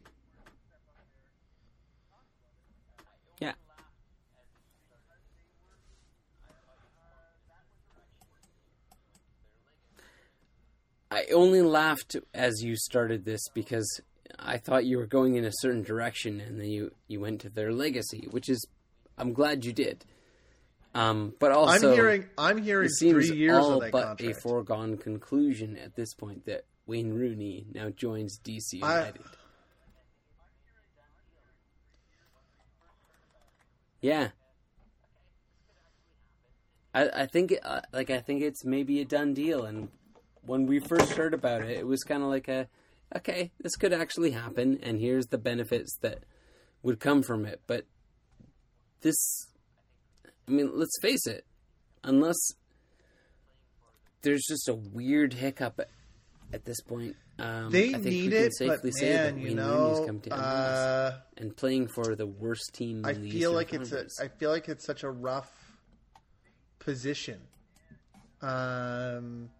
Yeah. I only laughed as you started this because I thought you were going in a certain direction, and then you, you went to their legacy, which is, I'm glad you did. Um, but also, I'm hearing, I'm hearing it seems three years all of that but contract. a foregone conclusion at this point that Wayne Rooney now joins D C United. I... Yeah. I I think uh, like I think it's maybe a done deal, and when we first heard about it, it was kind of like a, okay, this could actually happen, and here's the benefits that would come from it. But this, I mean, let's face it, unless there's just a weird hiccup at, at this point, um, they I think need we can it, safely but say man, that you Wayne know, Rooney's come to M L S uh, and playing for the worst team. In I the feel Eastern like it's a, Conference. I feel like it's such a rough position. Um.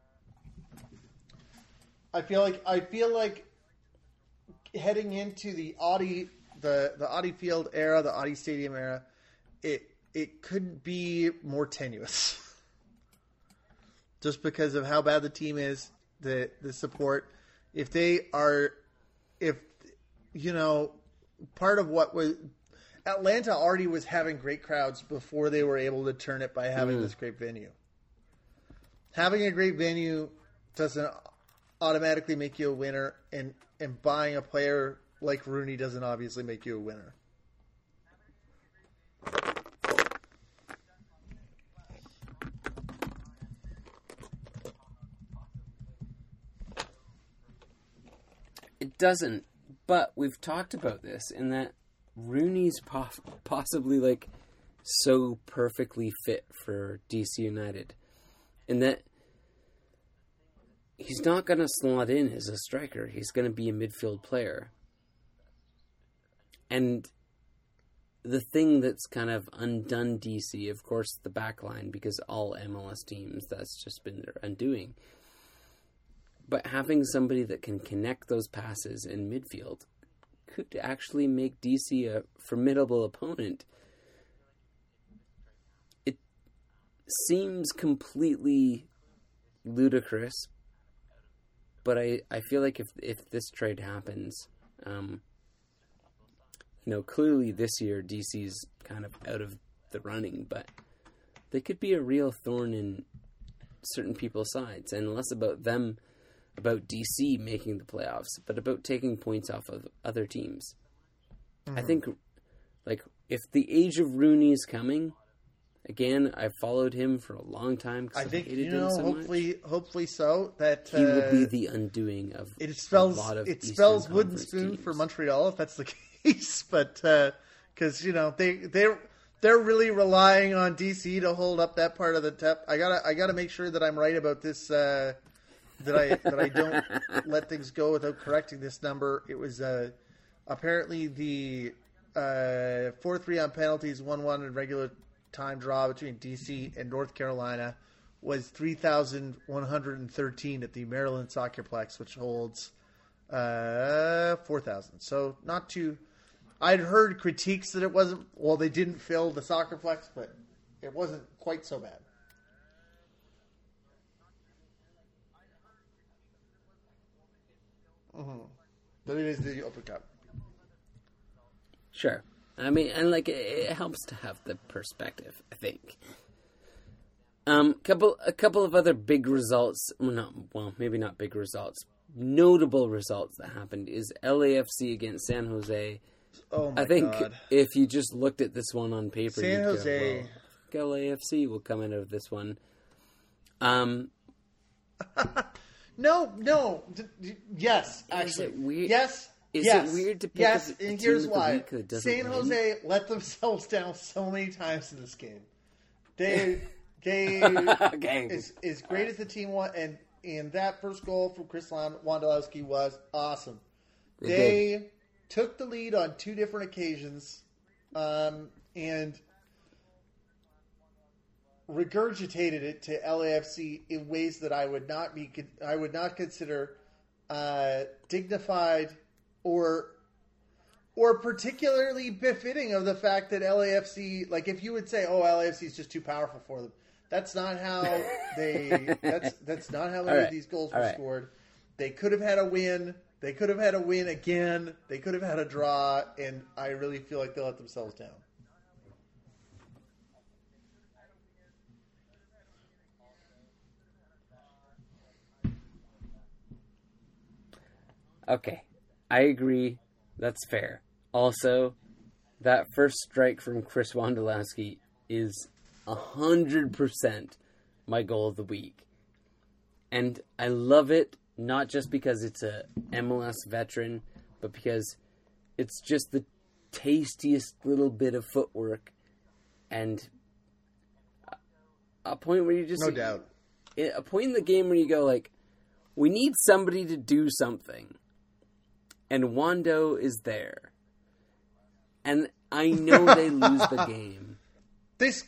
I feel like I feel like heading into the Audi the the Audi Field era, the Audi Stadium era, it it couldn't be more tenuous. Just because of how bad the team is, the the support. If they are, if you know, part of what was, Atlanta already was having great crowds before they were able to turn it by having mm. this great venue. Having a great venue doesn't automatically make you a winner, and, and buying a player like Rooney doesn't obviously make you a winner. It doesn't, but we've talked about this in that Rooney's po- possibly like so perfectly fit for D C United, in that he's not going to slot in as a striker. He's going to be a midfield player. And the thing that's kind of undone D C, of course, the back line, because all M L S teams, that's just been their undoing. But having somebody that can connect those passes in midfield could actually make D C a formidable opponent. It seems completely ludicrous, but I, I feel like if if this trade happens, um, you know, clearly this year D C's kind of out of the running, but they could be a real thorn in certain people's sides, and less about them, about D C making the playoffs, but about taking points off of other teams. Mm-hmm. I think, like, if the age of Rooney is coming, again, I've followed him for a long time. I I think, hated you know, him so hopefully, much. hopefully so. That he uh, would be the undoing of it spells, a lot of it Eastern spells wooden Conference spoon teams. for Montreal, if that's the case. But because uh, you know they they're they're really relying on D C to hold up that part of the tep. I gotta I gotta make sure that I'm right about this. Uh, that I that I don't let things go without correcting this number. It was uh, apparently the uh, four three on penalties, one one in regular time draw between D C and North Carolina was three thousand one hundred thirteen at the Maryland Soccerplex, which holds uh, four thousand. So not too... I'd heard critiques that it wasn't... Well, they didn't fill the Soccerplex, but it wasn't quite so bad. Mm-hmm. But it is the Open Cup. Sure. I mean, and like, it, it helps to have the perspective, I think. Um, couple, a couple of other big results, well, not, well, maybe not big results, notable results that happened is L A F C against San Jose. Oh my I think God. if you just looked at this one on paper, San you'd Jose. go, well, I think L A F C will come out of this one. Um, no, no, d- d- yes, actually, is it weird? yes. Is yes, it weird to pick yes, a, a and team here's of the why. week that doesn't San win? Jose let themselves down so many times in this game. They, they, okay. as, as great as the team was, and and that first goal from Chris Wondolowski was awesome. They, they took the lead on two different occasions, um, and regurgitated it to L A F C in ways that I would not be, I would not consider uh, dignified or or particularly befitting of the fact that L A F C, like if you would say, oh, L A F C is just too powerful for them. That's not how they. That's that's not how many right. of these goals All were right. scored. They could have had a win. They could have had a win again. They could have had a draw, and I really feel like they let themselves down. Okay, I agree. That's fair. Also, that first strike from Chris Wondolowski is a hundred percent my goal of the week, and I love it not just because it's a M L S veteran, but because it's just the tastiest little bit of footwork, and a point where you just No doubt. a point in the game where you go like, we need somebody to do something. And Wando is there. And I know they lose the game. This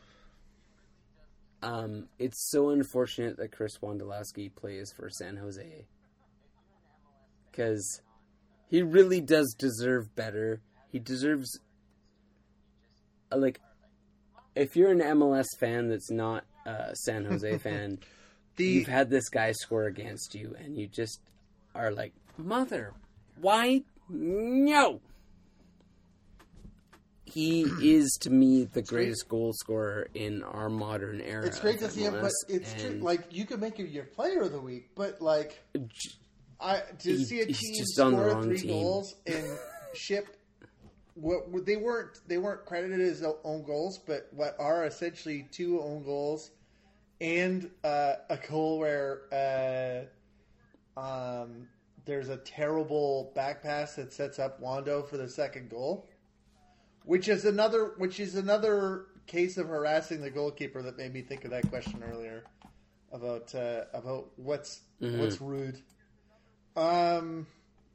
Um, it's so unfortunate that Chris Wondolowski plays for San Jose. Because he really does deserve better. He deserves... Uh, like, if you're an M L S fan that's not a San Jose fan, the you've had this guy score against you, and you just are like, mother... Why? No. he is to me the greatest goal scorer in our modern era. It's great to see him, but it's and true. Like you could make him your player of the week, but like I to he, see a he's team just on the score wrong three team. goals and ship what they weren't they weren't credited as own goals, but what are essentially two own goals and uh, a goal where uh, um, there's a terrible back pass that sets up Wando for the second goal, which is another which is another case of harassing the goalkeeper that made me think of that question earlier about uh, about what's mm-hmm. what's rude. Um,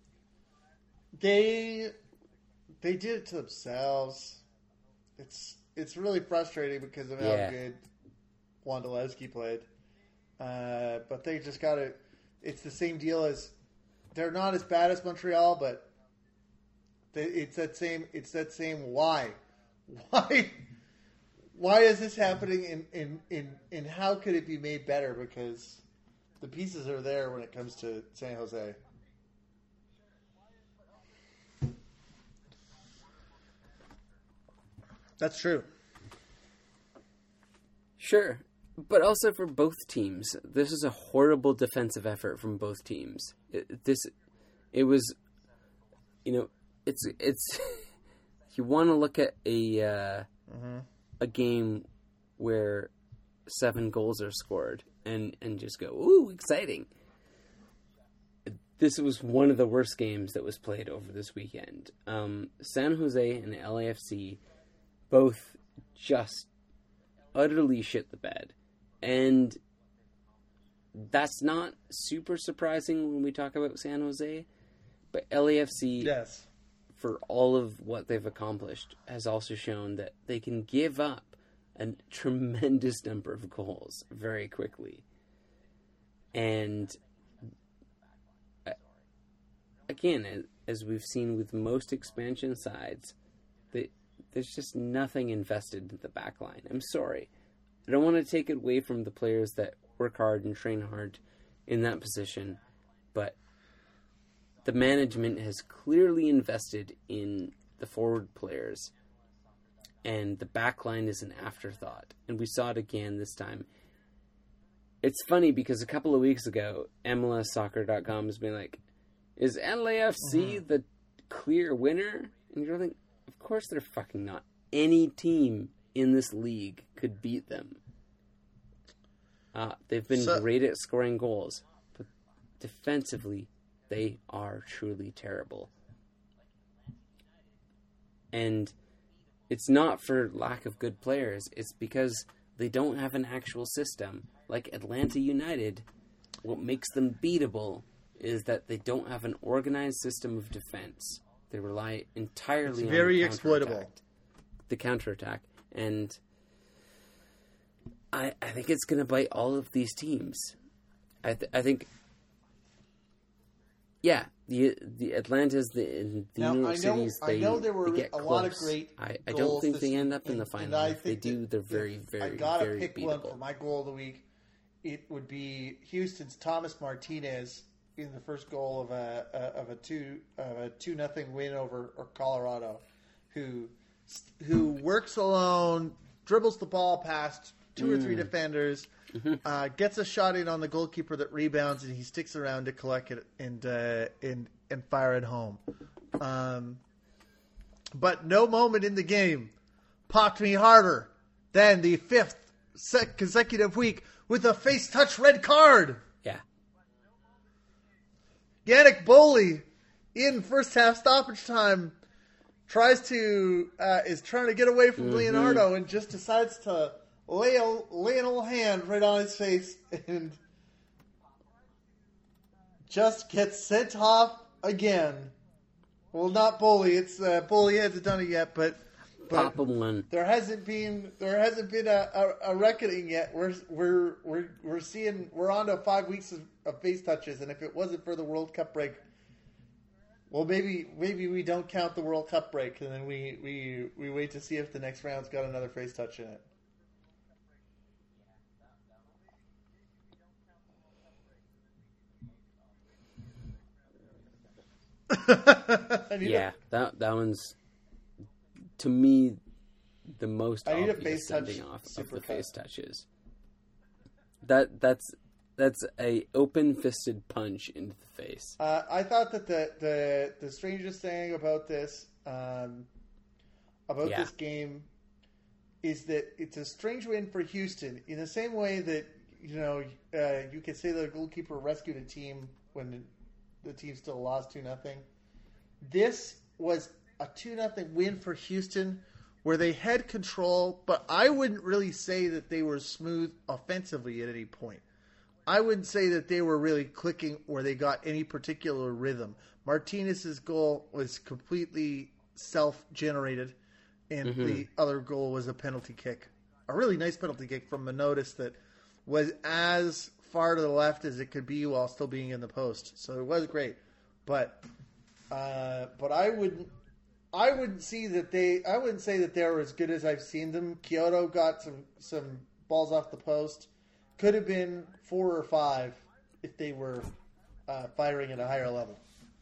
they they did it to themselves. It's it's really frustrating because of how yeah. good Wondolewski played. Uh, but they just got to. It's the same deal as they're not as bad as Montreal, but they, it's that same. It's that same why, why, why is this happening? In in in and how could it be made better? Because the pieces are there when it comes to San Jose. That's true. Sure. But also for both teams, this is a horrible defensive effort from both teams. It, this, it was, you know, it's, it's, you want to look at a, uh, mm-hmm. a game where seven goals are scored and, and just go, ooh, exciting. This was one of the worst games that was played over this weekend. Um, San Jose and L A F C both just utterly shit the bed. And that's not super surprising when we talk about San Jose. But L A F C, yes. for all of what they've accomplished, has also shown that they can give up a tremendous number of goals very quickly. And again, as we've seen with most expansion sides, they, there's just nothing invested in the back line. I'm sorry. I don't want to take it away from the players that work hard and train hard in that position, but the management has clearly invested in the forward players, and the back line is an afterthought. And we saw it again this time. It's funny because a couple of weeks ago, M L S Soccer dot com has been like, is L A F C mm-hmm. the clear winner? And you're like, of course they're fucking not. Any team in this league could beat them. Uh, they've been so, great at scoring goals, but defensively, they are truly terrible. And it's not for lack of good players. It's because they don't have an actual system. Like Atlanta United, what makes them beatable is that they don't have an organized system of defense. They rely entirely it's on very the exploitable. The counterattack. And I I think it's going to bite all of these teams. I th- I think, yeah, the the Atlantas, the, the now, New York I know, Cities, they, I know there were they get a close. lot of great I, I don't think they end up in and, the final. I If they do, they're very, very, I gotta very pick beatable. one for my goal of the week. It would be Houston's Thomas Martinez in the first goal of a, a of a two of a two nothing win over Colorado, who who works alone, dribbles the ball past two mm. or three defenders, mm-hmm. uh, gets a shot in on the goalkeeper that rebounds, and he sticks around to collect it and uh, and and fire it home. Um, but no moment in the game popped me harder than the fifth consecutive week with a face touch red card. Yeah. Yannick Boley in first half stoppage time tries to uh, is trying to get away from mm-hmm. Leonardo and just decides to lay a lay an old hand right on his face and just gets sent off again. Well, not Boley. It's uh, Boley hasn't done it yet, but, but Pop him one. There hasn't been there hasn't been a, a, a reckoning yet. We're we're we're we're seeing we're on to five weeks of, of face touches, and if it wasn't for the World Cup break, well, maybe maybe we don't count the World Cup break, and then we, we, we wait to see if the next round's got another face touch in it. yeah, that that one's to me, the most I need a obvious face touch sending off of the supercut. face touches. That that's that's a open fisted punch into the face. Uh, I thought that the, the the strangest thing about this um, about Yeah. this game is that it's a strange win for Houston in the same way that you know uh, you could say the goalkeeper rescued a team when the team still lost two nothing. This was a two nothing win for Houston where they had control, but I wouldn't really say that they were smooth offensively at any point. I wouldn't say that they were really clicking or they got any particular rhythm. Martinez's goal was completely self-generated, and Mm-hmm. the other goal was a penalty kick. A really nice penalty kick from Manotas that was as far to the left as it could be while still being in the post. So it was great. But uh, but I wouldn't I wouldn't see that they I wouldn't say that they're as good as I've seen them. Kyoto got some, some balls off the post. Could have been four or five if they were uh, firing at a higher level.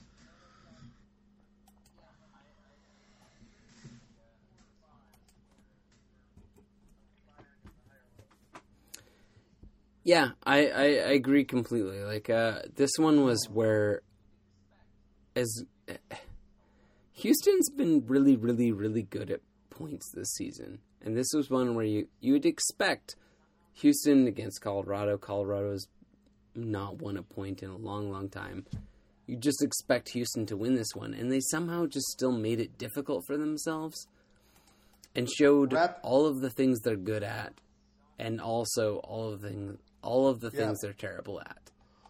Yeah, I, I, I agree completely. Like uh, this one was where, as Houston's been really, really, really good at points this season, and this was one where you you would expect Houston against Colorado. Colorado's not won a point in a long, long time. You just expect Houston to win this one, and they somehow just still made it difficult for themselves, and showed Rep. all of the things they're good at, and also all of the things. All of the things Yeah. they're terrible at.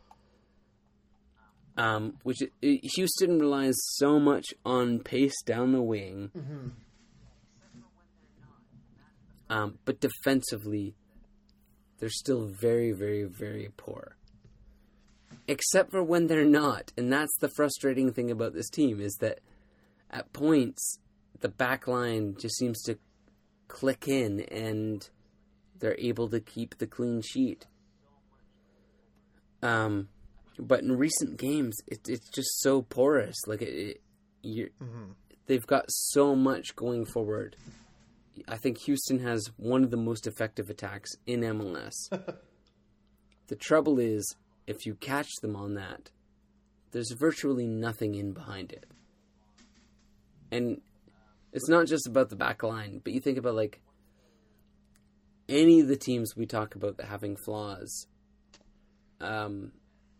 Um, which it, Houston relies so much on pace down the wing. Mm-hmm. Um, but defensively, they're still very, very, very poor. Except for when they're not. And that's the frustrating thing about this team, is that at points, the back line just seems to click in and they're able to keep the clean sheet. Um, but in recent games, it, it's just so porous. Like it, it you're, Mm-hmm. they've got so much going forward. I think Houston has one of the most effective attacks in M L S. The trouble is, if you catch them on that, there's virtually nothing in behind it. And it's not just about the back line, but you think about like any of the teams we talk about that having flaws. Um,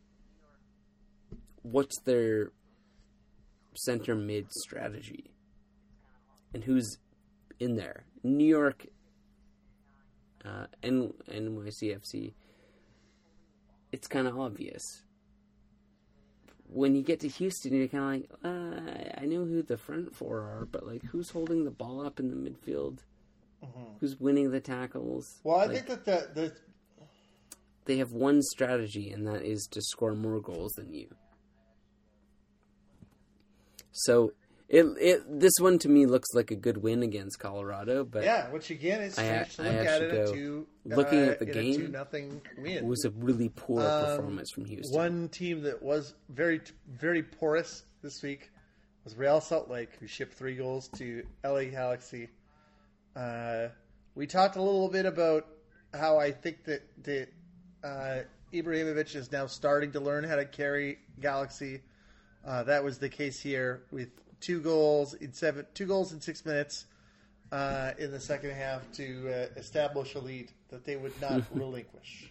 what's their center mid strategy? And who's in there? New York, uh, and N Y C F C. It's kind of obvious. When you get to Houston, you're kind of like, uh, I know who the front four are, but like, who's holding the ball up in the midfield? Mm-hmm. Who's winning the tackles? Well, I Like, think that the, the they have one strategy, and that is to score more goals than you. So it it this one to me looks like a good win against Colorado, but yeah, which again is I strange ha- to I look at actually it go, at two, looking uh, at the in game, a two nothing win. it was a really poor Um, performance from Houston. One team that was very, very porous this week was Real Salt Lake, who shipped three goals to L A Galaxy. Uh, we talked a little bit about how I think that, that uh, Ibrahimovic is now starting to learn how to carry Galaxy. Uh, that was the case here with two goals in seven, two goals in six minutes uh, in the second half to uh, establish a lead that they would not relinquish.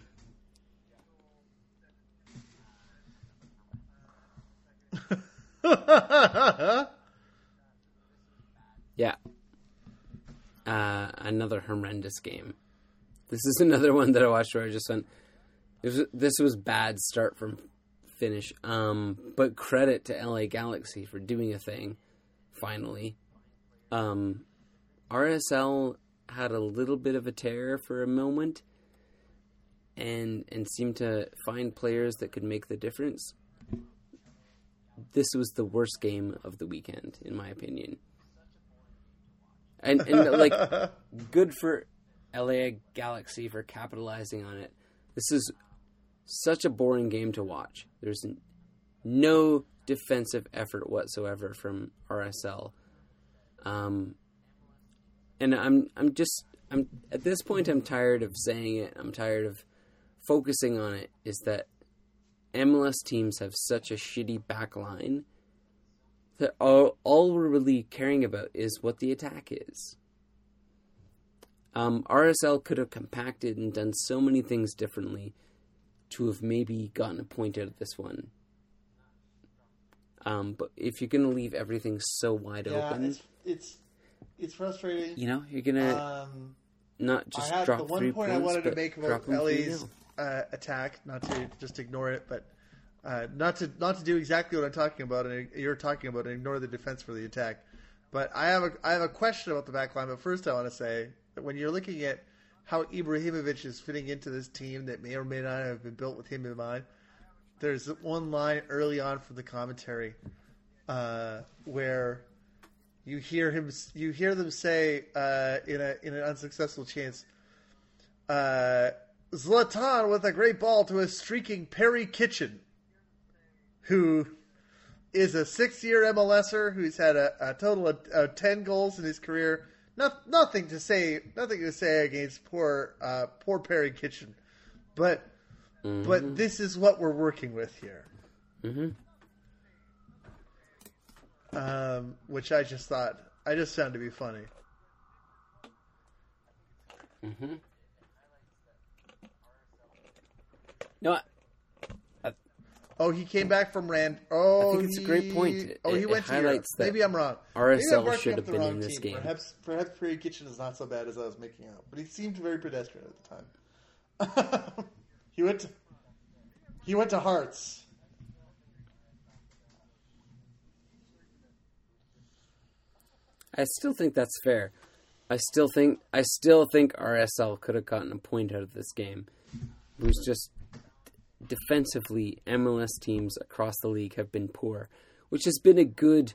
Yeah. Uh, another horrendous game. This is another one that I watched where I just went, this was, this was bad start from finish. Um, but credit to L A Galaxy for doing a thing, finally. Um, R S L had a little bit of a tear for a moment and and seemed to find players that could make the difference. This was the worst game of the weekend, in my opinion. And, and like, good for L A Galaxy for capitalizing on it. This is such a boring game to watch. There's no defensive effort whatsoever from R S L. Um, and I'm I'm just I'm at this point I'm tired of saying it. I'm tired of focusing on it. Is that M L S teams have such a shitty back line that all all we're really caring about is what the attack is. Um, R S L could have compacted and done so many things differently to have maybe gotten a point out of this one. Um, but if you're going to leave everything so wide yeah, open... It's, it's it's frustrating. You know, you're going to um, not just I had drop the one three point points, I wanted to but make drop about them L A's three nil. uh, attack, not to just ignore it, but uh, not to not to do exactly what I'm talking about, and you're talking about, and ignore the defense for the attack. But I have a I have a question about the back line. But first, I want to say that when you're looking at how Ibrahimovic is fitting into this team that may or may not have been built with him in mind, there's one line early on from the commentary uh, where you hear him, you hear them say uh, in a in an unsuccessful chance, uh, Zlatan with a great ball to a streaking Perry Kitchen, who is a six-year MLSer who's had a, a total of, of ten goals in his career. Not, nothing to say, nothing to say against poor, uh, poor Perry Kitchen, but, mm-hmm. but this is what we're working with here. Mm-hmm. Um, which I just thought, I just found to be funny. Mm-hmm. No, I, I, oh, he came back from Rand. Oh, I think it's he, a great point. It, oh, he it went to highlights Europe. that Maybe I'm wrong. R S L Maybe I'm should up have the been wrong in this team. game. Perhaps, perhaps Perry Kitchen is not so bad as I was making out, but he seemed very pedestrian at the time. he went to, he went to Hearts. I still think that's fair. I still think I still think R S L could have gotten a point out of this game. It was just defensively, M L S teams across the league have been poor, which has been a good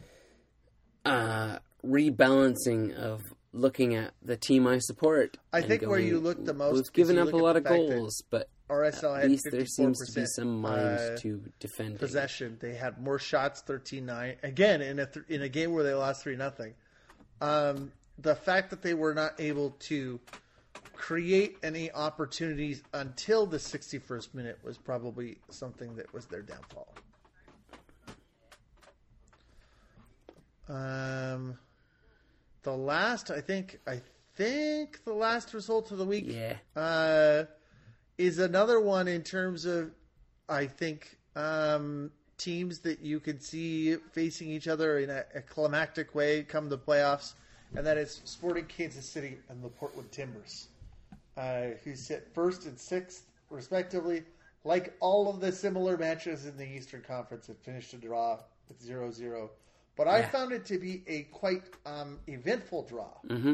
uh, rebalancing of looking at the team I support. I think going, where you look the most, we've given up a lot of goals, but R S L at had least there seems to be some mind uh, to defending. Possession. They had more shots, thirteen nine. Again, in a th- in a game where they lost three nothing. Um, the fact that they were not able to create any opportunities until the sixty-first minute was probably something that was their downfall. Um, the last, I think, I think the last result of the week, yeah, uh, is another one in terms of, I think, um, teams that you could see facing each other in a, a climactic way come the playoffs, and that is Sporting Kansas City and the Portland Timbers, uh, who sit first and sixth, respectively. Like all of the similar matches in the Eastern Conference, it finished a draw with zero zero. But I yeah. found it to be a quite um, eventful draw. Mm-hmm.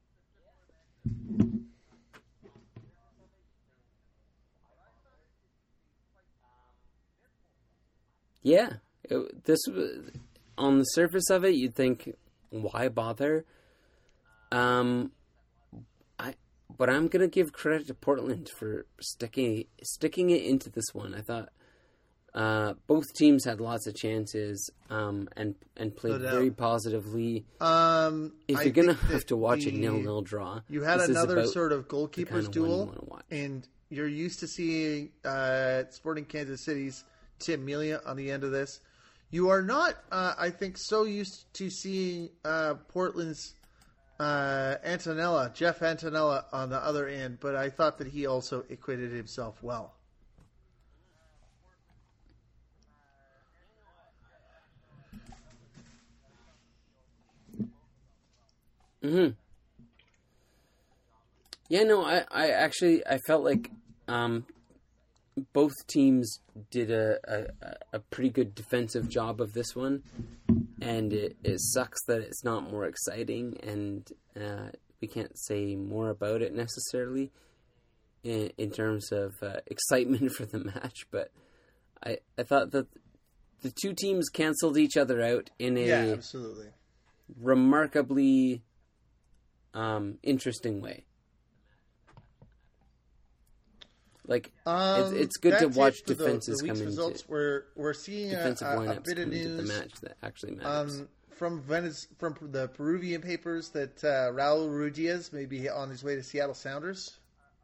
Yeah, it, this was, on the surface of it, you'd think, why bother? Um, I, but I'm gonna give credit to Portland for sticking sticking it into this one. I thought uh, both teams had lots of chances, um, and and played No very positively. Um, if I you're gonna think have to watch the, a nil-nil draw, you had this another sort of goalkeepers kind of duel, you and you're used to seeing uh, Sporting Kansas City's Tim Melia on the end of this. You are not, uh, I think, so used to seeing uh, Portland's uh, Antonella, Jeff Antonella, on the other end, but I thought that he also acquitted himself well. Mm-hmm. Yeah, no, I, I actually, I felt like um, both teams did a, a, a pretty good defensive job of this one, and it, it sucks that it's not more exciting, and uh, we can't say more about it necessarily in, in terms of uh, excitement for the match, but I, I thought that the two teams canceled each other out in a yeah, absolutely. remarkably um, interesting way. Like, um, it's, it's good to watch it defenses the, the come into results. We're we're seeing defensive a, a, a lineups bit of come into news the match that actually matters. Um, from Venez- from the Peruvian papers that uh, Raul Ruidiaz may be on his way to Seattle Sounders.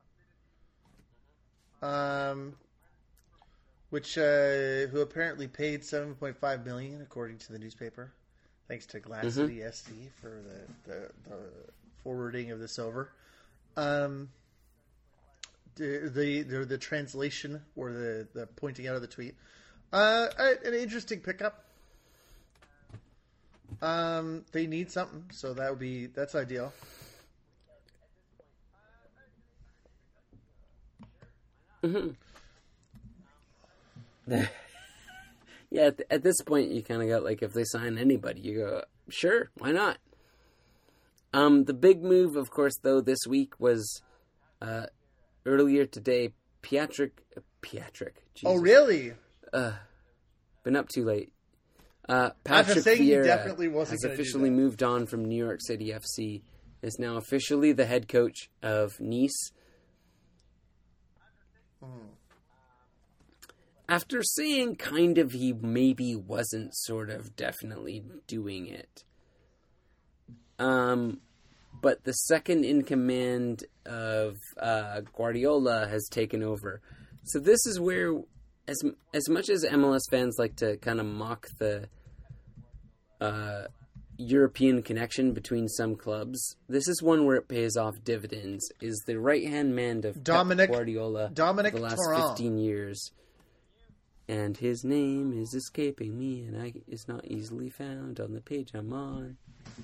Um, which uh, who apparently paid seven point five million dollars according to the newspaper. Thanks to Glass Mm-hmm. City S C for the, the, the forwarding of this over. Um, the, the the the translation or the, the pointing out of the tweet. Uh, an interesting pickup. Um, they need something, so that would be that's ideal. Mm-hmm. Yeah, at, at this point, you kind of got like if they sign anybody, you go, sure, why not? Um, the big move, of course, though, this week was uh, earlier today. Pietrek, uh, Pietrek. Jesus. Oh, really? Uh, been up too late. Uh, Patrick saying he Vieira definitely wasn't has gonna do officially that. moved on from New York City F C. Is now officially the head coach of Nice. Hmm. After saying kind of he maybe wasn't sort of definitely doing it. Um, but the second in command of uh, Guardiola has taken over. So this is where, as as much as M L S fans like to kind of mock the uh, European connection between some clubs, this is one where it pays off dividends. Is the right-hand man of Dominic- Pep Guardiola Dominic for the last Torrent. fifteen years. And his name is escaping me, and I it's not easily found on the page I'm on.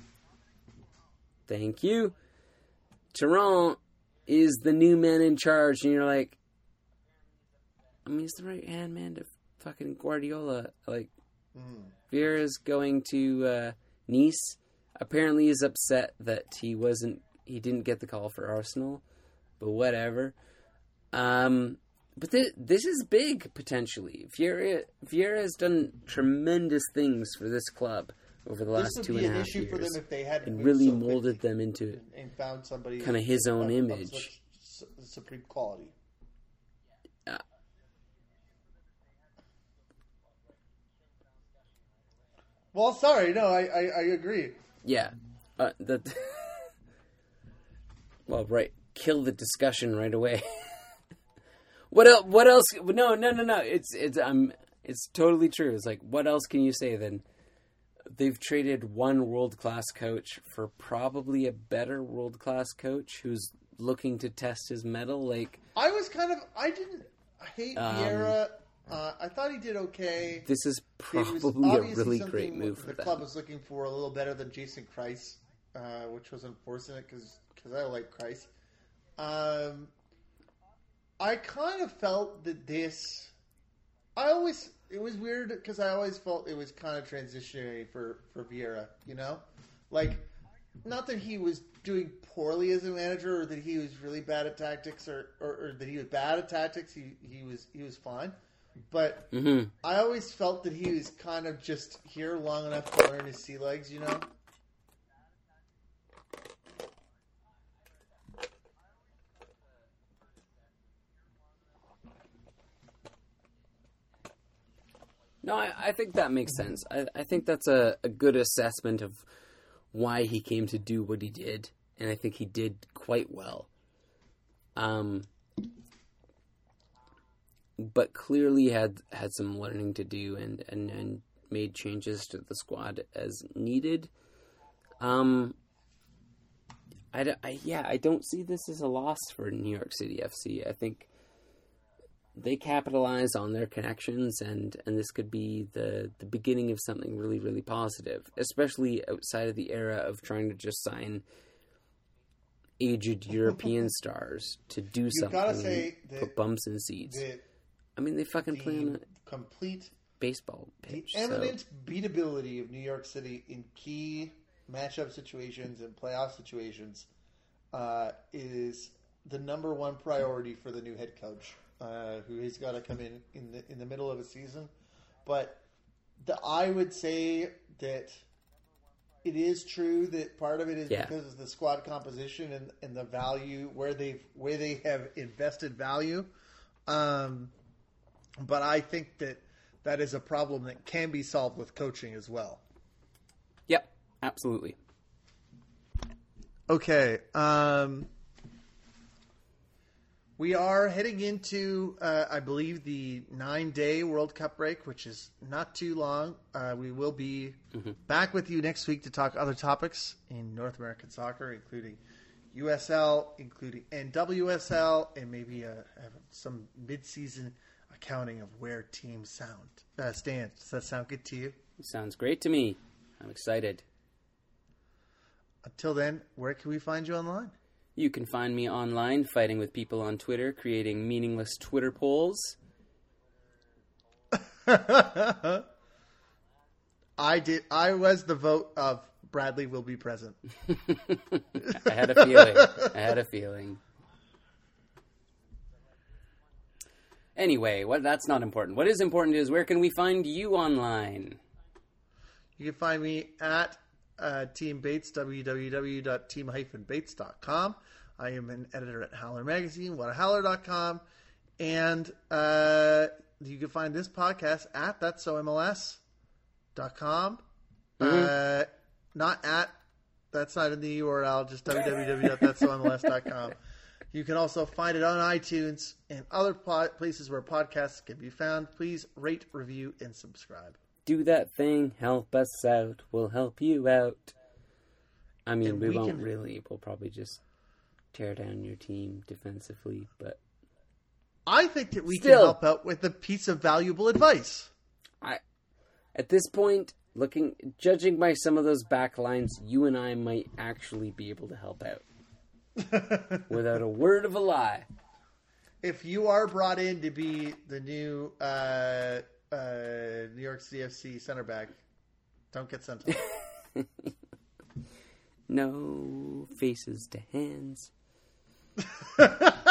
Thank you. Tarrant is the new man in charge, and you're like, I mean, he's the right hand man to fucking Guardiola. Like, Mm. Vieira's going to uh, Nice. Apparently, he's upset that he wasn't, he didn't get the call for Arsenal, but whatever. Um. But th- this is big, potentially. Vieira, Vieira has done tremendous things for this club over the This last would two be and a an half issue years. for them if they hadn't and moved really so molded quickly them into and, and found somebody kind of his own of- of image. such su- supreme quality. Uh, Well, sorry, no, I, I, I agree. yeah. Uh, that. Well, right. Kill the discussion right away. What else? What else? No, no, no, no. It's it's um, it's totally true. It's like, what else can you say then? They've traded one world class coach for probably a better world class coach who's looking to test his mettle. Like, I was kind of, I didn't hate Um, Vieira. Uh, I thought he did okay. this is It was probably a obviously really something great move for the them. club was looking for a little better than Jason Kreis, uh, which was unfortunate because I like Kreis. Um, I kind of felt that this. I always it was weird because I always felt it was kind of transitionary for for Vieira. You know, like not that he was doing poorly as a manager or that he was really bad at tactics or, or, or that he was bad at tactics. He he was he was fine, but Mm-hmm. I always felt that he was kind of just here long enough to learn his sea legs. You know. No, I, I think that makes sense. I, I think that's a, a good assessment of why he came to do what he did, and I think he did quite well. Um, but clearly had had some learning to do, and, and, and made changes to the squad as needed. Um, I, d- I- yeah, I don't see this as a loss for New York City F C. I think they capitalize on their connections, and, and this could be the, the beginning of something really, really positive, especially outside of the era of trying to just sign aged European stars to do something gotta say and that- put bumps in seats. The, I mean, they fucking play on the a complete, baseball the pitch. So. eminent beatability of New York City in key matchup situations and playoff situations uh, is the number one priority for the new head coach, uh, who has got to come in in the in the middle of a season. But the, I would say that it is true that part of it is Yeah. because of the squad composition and, and the value where they've where they have invested value. Um, but I think that that is a problem that can be solved with coaching as well. Yep. Absolutely. Okay. Um, we are heading into, uh, I believe, the nine-day World Cup break, which is not too long. Uh, we will be mm-hmm. back with you next week to talk other topics in North American soccer, including U S L, including N W S L, and maybe uh, some mid-season accounting of where teams sound uh, stand. Does that sound good to you? Sounds great to me. I'm excited. Until then, where can we find you online? You can find me online fighting with people on Twitter, creating meaningless Twitter polls. I did. I was the vote of Bradley will be present. I had a feeling. I had a feeling. Anyway, what that's not important. What is important is where can we find you online? You can find me at uh, Team Bates, w w w dot team dash bates dot com. I am an editor at Howler Magazine, what a howler dot com. And uh, you can find this podcast at that's so M L S dot com. Mm-hmm. Uh, not at, that's not in the U R L, just w w w dot that's so M L S dot com. You can also find it on iTunes and other places where podcasts can be found. Please rate, review, and subscribe. Do that thing. Help us out. We'll help you out. I mean, we, we won't can... really. We'll probably just tear down your team defensively, but... I think that we Still, can help out with a piece of valuable advice. I, At this point, looking, judging by some of those back lines, you and I might actually be able to help out. Without a word of a lie. If you are brought in to be the new uh, uh, New York C F C center back, don't get sent off. No faces to hands.